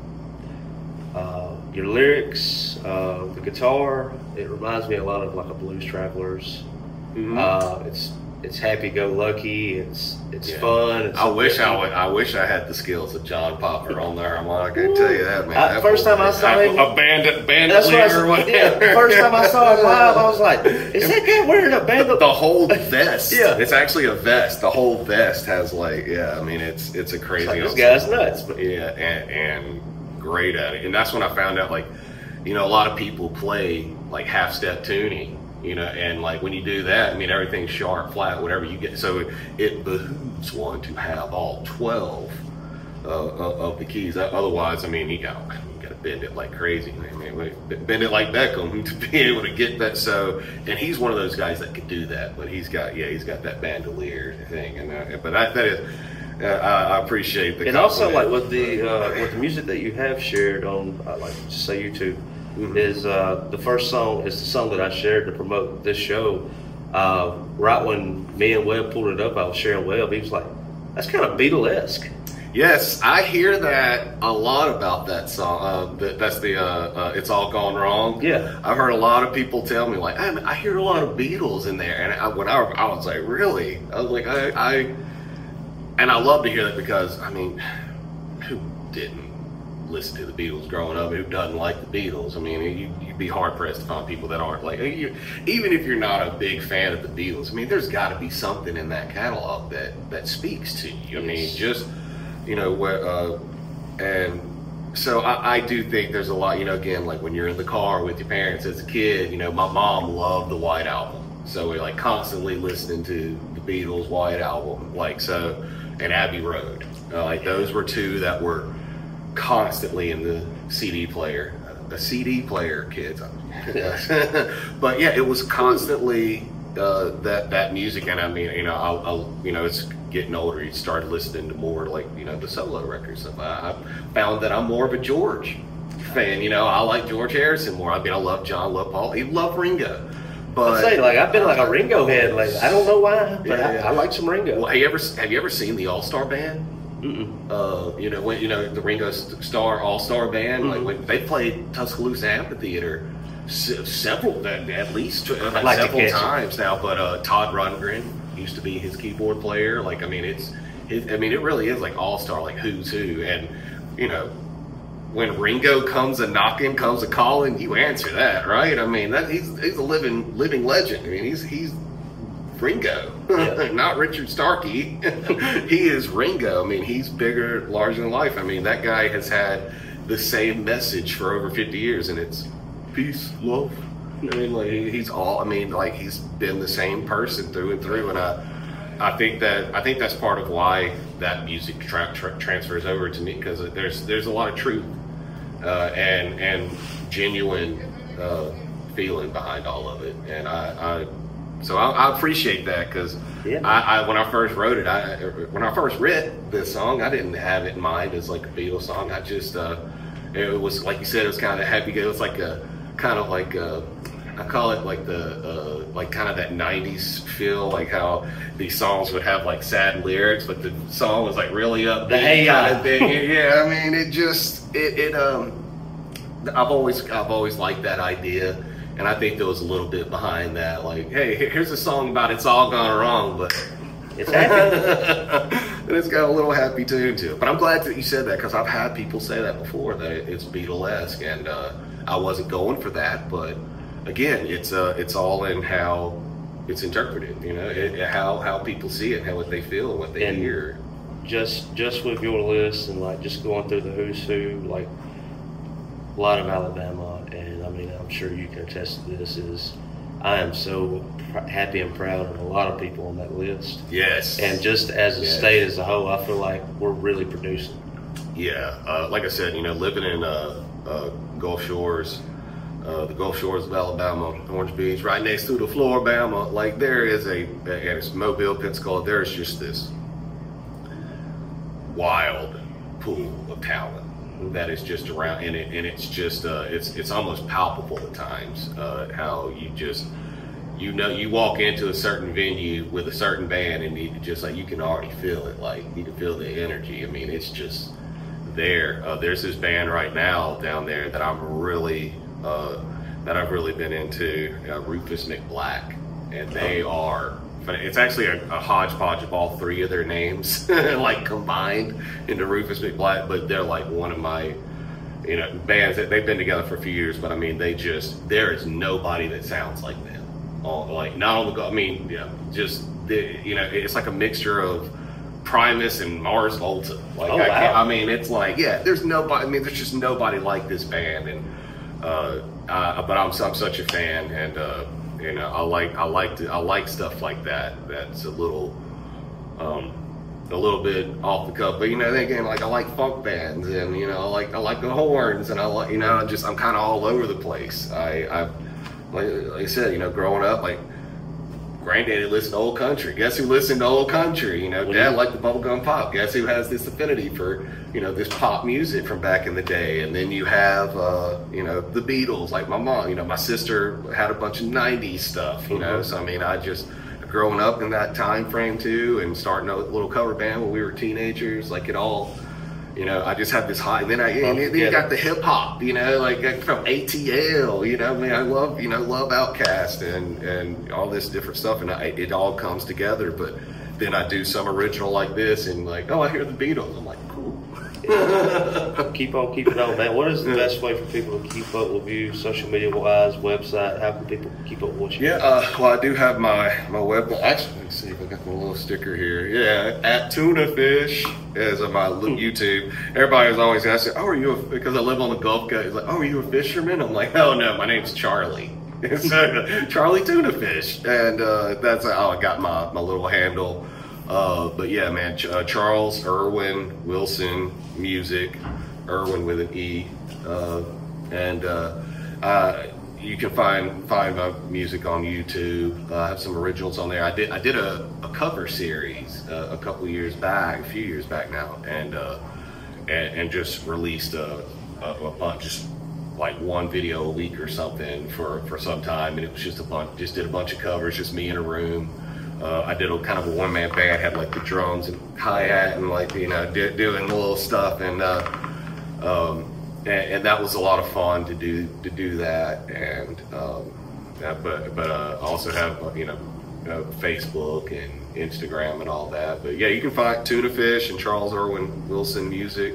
uh, your lyrics, uh, the guitar, it reminds me a lot of like a Blues Travelers.
Mhm.
Uh, it's it's happy go lucky. It's it's
Yeah.
fun. It's
I wish I would. I wish I had the skills of John Popper on the harmonica. I can tell you that, man.
I-
That
first
boy-
time I saw him-
a bandit, bandit
That's what I
leader or
said. Yeah,
whatever.
the first time I saw him live, I was like, "Is that guy wearing a band?"
the whole vest.
Yeah.
it's actually a vest. The whole vest has like, yeah. I mean, it's it's a crazy.
Like, this
ensemble.
guy's nuts. But
Yeah, and, and great at it. And that's when I found out, like, you know, a lot of people play like half step tuning, you know, and like when you do that, I mean, everything's sharp, flat, whatever you get. So it, it behooves one to have all twelve uh, of the keys. Otherwise, I mean, you got you got to bend it like crazy. I mean, wait, bend it like Beckham to be able to get that. So, and he's one of those guys that could do that. But he's got, yeah, he's got that bandolier thing. And uh, but that, that is. Uh, I, I appreciate the
and also like
compliment.
with the uh, with the music that you have shared on uh, like say YouTube
Mhm.
is uh, the first song is the song that I shared to promote this show. Uh, right when me and Webb pulled it up, I was sharing Webb. He was like, "That's kind of Beatle-esque."
Yes, I hear that a lot about that song. Uh, that, that's the uh, uh, "It's All Gone Wrong."
Yeah.
I've heard a lot of people tell me like, I, I hear a lot of Beatles in there, and I, when I, I was like, really? I was like, I, I, and I love to hear that because I mean, who didn't listen to the Beatles growing up? Who doesn't like the Beatles? I mean, you, you'd be hard pressed to find people that aren't like you. Even if you're not a big fan of the Beatles, I mean, there's got to be something in that catalog that that speaks to you. I mean,
Yes.
just you know where, uh, and so I, I do think there's a lot. You know, again, like when you're in the car with your parents as a kid, you know, my mom loved the White Album, so we're like constantly listening to the Beatles White Album, like so, and Abbey Road. Uh, like those were two that were constantly in the C D player. A C D player, kids. But yeah, it was constantly uh, that that music, and I mean, you know, I'll, I'll you know, it's
getting older, you started listening to more like, you know, the solo records stuff. I, I found that I'm more of a George fan. You know, I like George Harrison more. I mean, I love John, love Paul, even love Ringo. But
I say, like, I've been like a Ringo head lately. I don't know why, but
yeah,
I,
yeah.
I like some Ringo.
Well, have you ever have you ever seen the All Star Band?
Mm-mm.
Uh, you know, when you know the Ringo Star All Star Band,
Mm-hmm.
like when they played Tuscaloosa Amphitheater se- several, at least uh, like
like to
several
catch
times now. But uh, Todd Rundgren used to be his keyboard player. Like, I mean, it's, it, I mean, it really is like all star, like who's who, and you know. When Ringo comes a knocking, comes a calling, you answer that, right? I mean, that he's he's a living living legend. I mean, he's he's Ringo,
Yeah.
not Richard Starkey. He is Ringo. I mean, he's bigger, larger than life. I mean, that guy has had the same message for over fifty years, and it's peace, love. I mean, like he's all. I mean, like he's been the same person through and through, and I. I think that I think that's part of why that music tra- tra- transfers over to me, because there's there's a lot of truth uh, and and genuine uh, feeling behind all of it, and I, I so I, I appreciate that, because
Yeah.
I, I when I first wrote it, I when I first read this song, I didn't have it in mind as like a Beatles song. I just uh, it was like you said, it was kind of happy. It was like a kind of like a, I call it like the uh, like kind of that nineties feel, like how these songs would have like sad lyrics, but the song was like really upbeat
The hey,
kind
uh,
of thing. Yeah, I mean, it just it, it um I've always I've always liked that idea, and I think there was a little bit behind that. Like, hey, here's a song about it's all gone wrong, but
It's happy.
and it's got a little happy tune to it. But I'm glad that you said that, because I've had people say that before, that it's Beatlesque, and uh, I wasn't going for that, but. Again, it's uh, it's all in how it's interpreted, you know, it, how how people see it, how what they feel, what they
And-
hear.
just just with your list and like just going through the who's who, like a lot of Alabama, and I mean, I'm sure you can attest to this, is I am so pr- happy and proud of a lot of people on that list.
Yes.
And just as a
Yes.
state as a whole, I feel like we're really producing.
Yeah, uh, like I said, you know, living in uh, uh, Gulf Shores, uh, the Gulf Shores of Alabama, Orange Beach, right next to the Floribama, like there is a, and it's Mobile, Pensacola, there's just this wild pool of talent that is just around, and it, and it's just, uh, it's it's almost palpable at times, uh, how you just, you know, you walk into a certain venue with a certain band, and you just like, you can already feel it, like you can feel the energy. I mean, it's just there. Uh, there's this band right now down there that I'm really, uh, that I've really been into, uh, Rufus McBlack, and they are, it's actually a, a hodgepodge of all three of their names, like combined into Rufus McBlack, but they're like one of my, you know, bands that they've been together for a few years, but I mean, they just, there is nobody that sounds like them. All, like, not on the, I mean, you know, just, the, you know, it's like a mixture of Primus and Mars Volta. Like,
Oh,
I, can't,
wow.
I mean, it's like, yeah, there's nobody, I mean, there's just nobody like this band, and, uh, uh but I'm, I'm such a fan, and, uh, you know, I like, I like, to, I like stuff like that, that's a little, um, a little bit off the cuff, but you know, then again, like I like funk bands, and you know, I like I like the horns, and I like, you know, I just I'm kind of all over the place. I, I like, like I said, you know, growing up, like granddaddy listened to old country. Guess who listened to old country? You know, dad liked the bubblegum pop. Guess who has this affinity for, you know, this pop music from back in the day? And then you have, uh, you know, the Beatles. Like my mom, you know, my sister had a bunch of nineties stuff. You know, so I mean, I just. Growing up in that time frame too, and starting a little cover band when we were teenagers, like it all, you know, I just had this high. And then I, and then you got the hip hop, you know, like from A T L, you know, I mean, I love, you know, love Outkast and and all this different stuff, and I, it all comes together. But then I do some original like this, and like, oh, I hear the Beatles. I'm like, cool.
Keep on keeping on, man. What is the best way for people to keep up with you, social media wise, website? How can people keep up with what you
Yeah, uh, well, I do have my my web. Actually, let's see if I got my little sticker here. Yeah, at Tuna Fish is on my little YouTube. Everybody was always asking, "Oh, are you?" A, because I live on the Gulf Coast. He's like, "Oh, are you a fisherman?" I'm like, "Oh no, my name's Charlie." It's uh, Charlie Tuna Fish, and uh, that's how I got my my little handle. Uh, but yeah, man, Ch- uh, Charles Irwin Wilson Music, Irwin with an E, uh, and uh, uh, you can find find my music on YouTube. Uh, I have some originals on there. I did I did a, a cover series uh, a couple years back, a few years back now, and uh, and, and just released a, a, a bunch, just like one video a week or something for, for some time, and it was just a bunch, just did a bunch of covers, just me in a room. Uh, I did a kind of a one man band, had like the drums and hi-hat and like, you know, do, doing little stuff, and uh, um, And, and that was a lot of fun to do to do that, and um, that, but but uh, also have you know uh, Facebook and Instagram and all that. But yeah, you can find Tuna Fish and Charles Irwin Wilson music.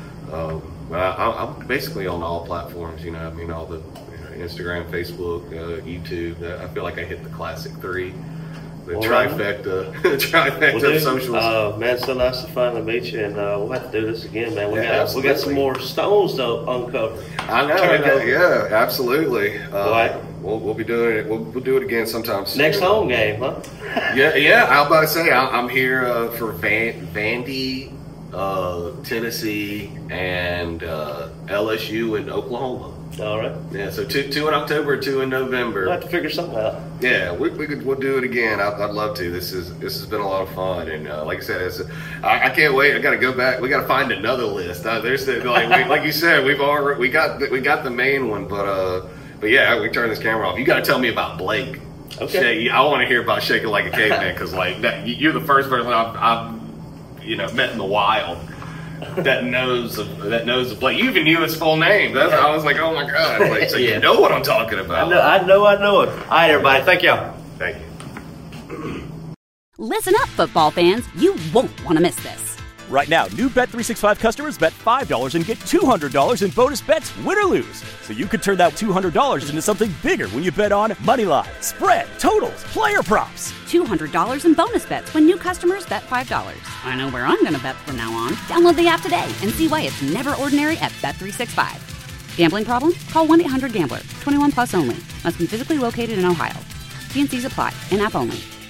Um, I, I'm basically on all platforms. You know, I mean all the you know, Instagram, Facebook, uh, YouTube. I feel like I hit the classic three. The
All
trifecta, the trifecta
well,
of socials.
Uh, man, so nice to finally meet you, and uh, we'll have to do this again, man. We
Yeah,
got we got some
absolutely.
more stones to uncover.
I know,
Turn it
yeah,
over.
yeah, absolutely. Uh,
Right.
We'll, we'll be doing it. We'll, we'll do it again sometime soon.
Next home game, huh?
Yeah, yeah. I was about to say I, I'm here uh, for Van, Vandy, uh, Tennessee, and uh, L S U in Oklahoma.
All right.
Yeah, so two two in October, two in November.
We'll have to figure something out.
Yeah, we, we could we'll do it again. I, I'd love to. This is this has been a lot of fun, and uh, like I said, it's, I, I can't wait. I got to go back. We got to find another list. Uh, there's the, like we, like you said, we've already we got the, we got the main one, but uh, but yeah, we turn this camera off. You got to tell me about Blake.
Okay.
Shake, I want to hear about Shaking Like a Caveman, because like that, you're the first person I've, I've you know met in the wild that knows of, that knows of Blake. You even knew his full name. That's, I was like, oh my god! Like, so
Yeah.
you know what I'm talking about.
I know, I know, I know it. All right, everybody. Thank y'all.
Thank you.
Listen up, football fans. You won't want to miss this.
Right now, new Bet three sixty-five customers bet five dollars and get two hundred dollars in bonus bets, win or lose. So you could turn that two hundred dollars into something bigger when you bet on money line, spread, totals, player props.
two hundred dollars in bonus bets when new customers bet five dollars. I know where I'm going to bet from now on. Download the app today and see why it's never ordinary at Bet three sixty-five. Gambling problem? Call one eight hundred gambler. twenty-one plus only. Must be physically located in Ohio. T N Cs apply. In-app only.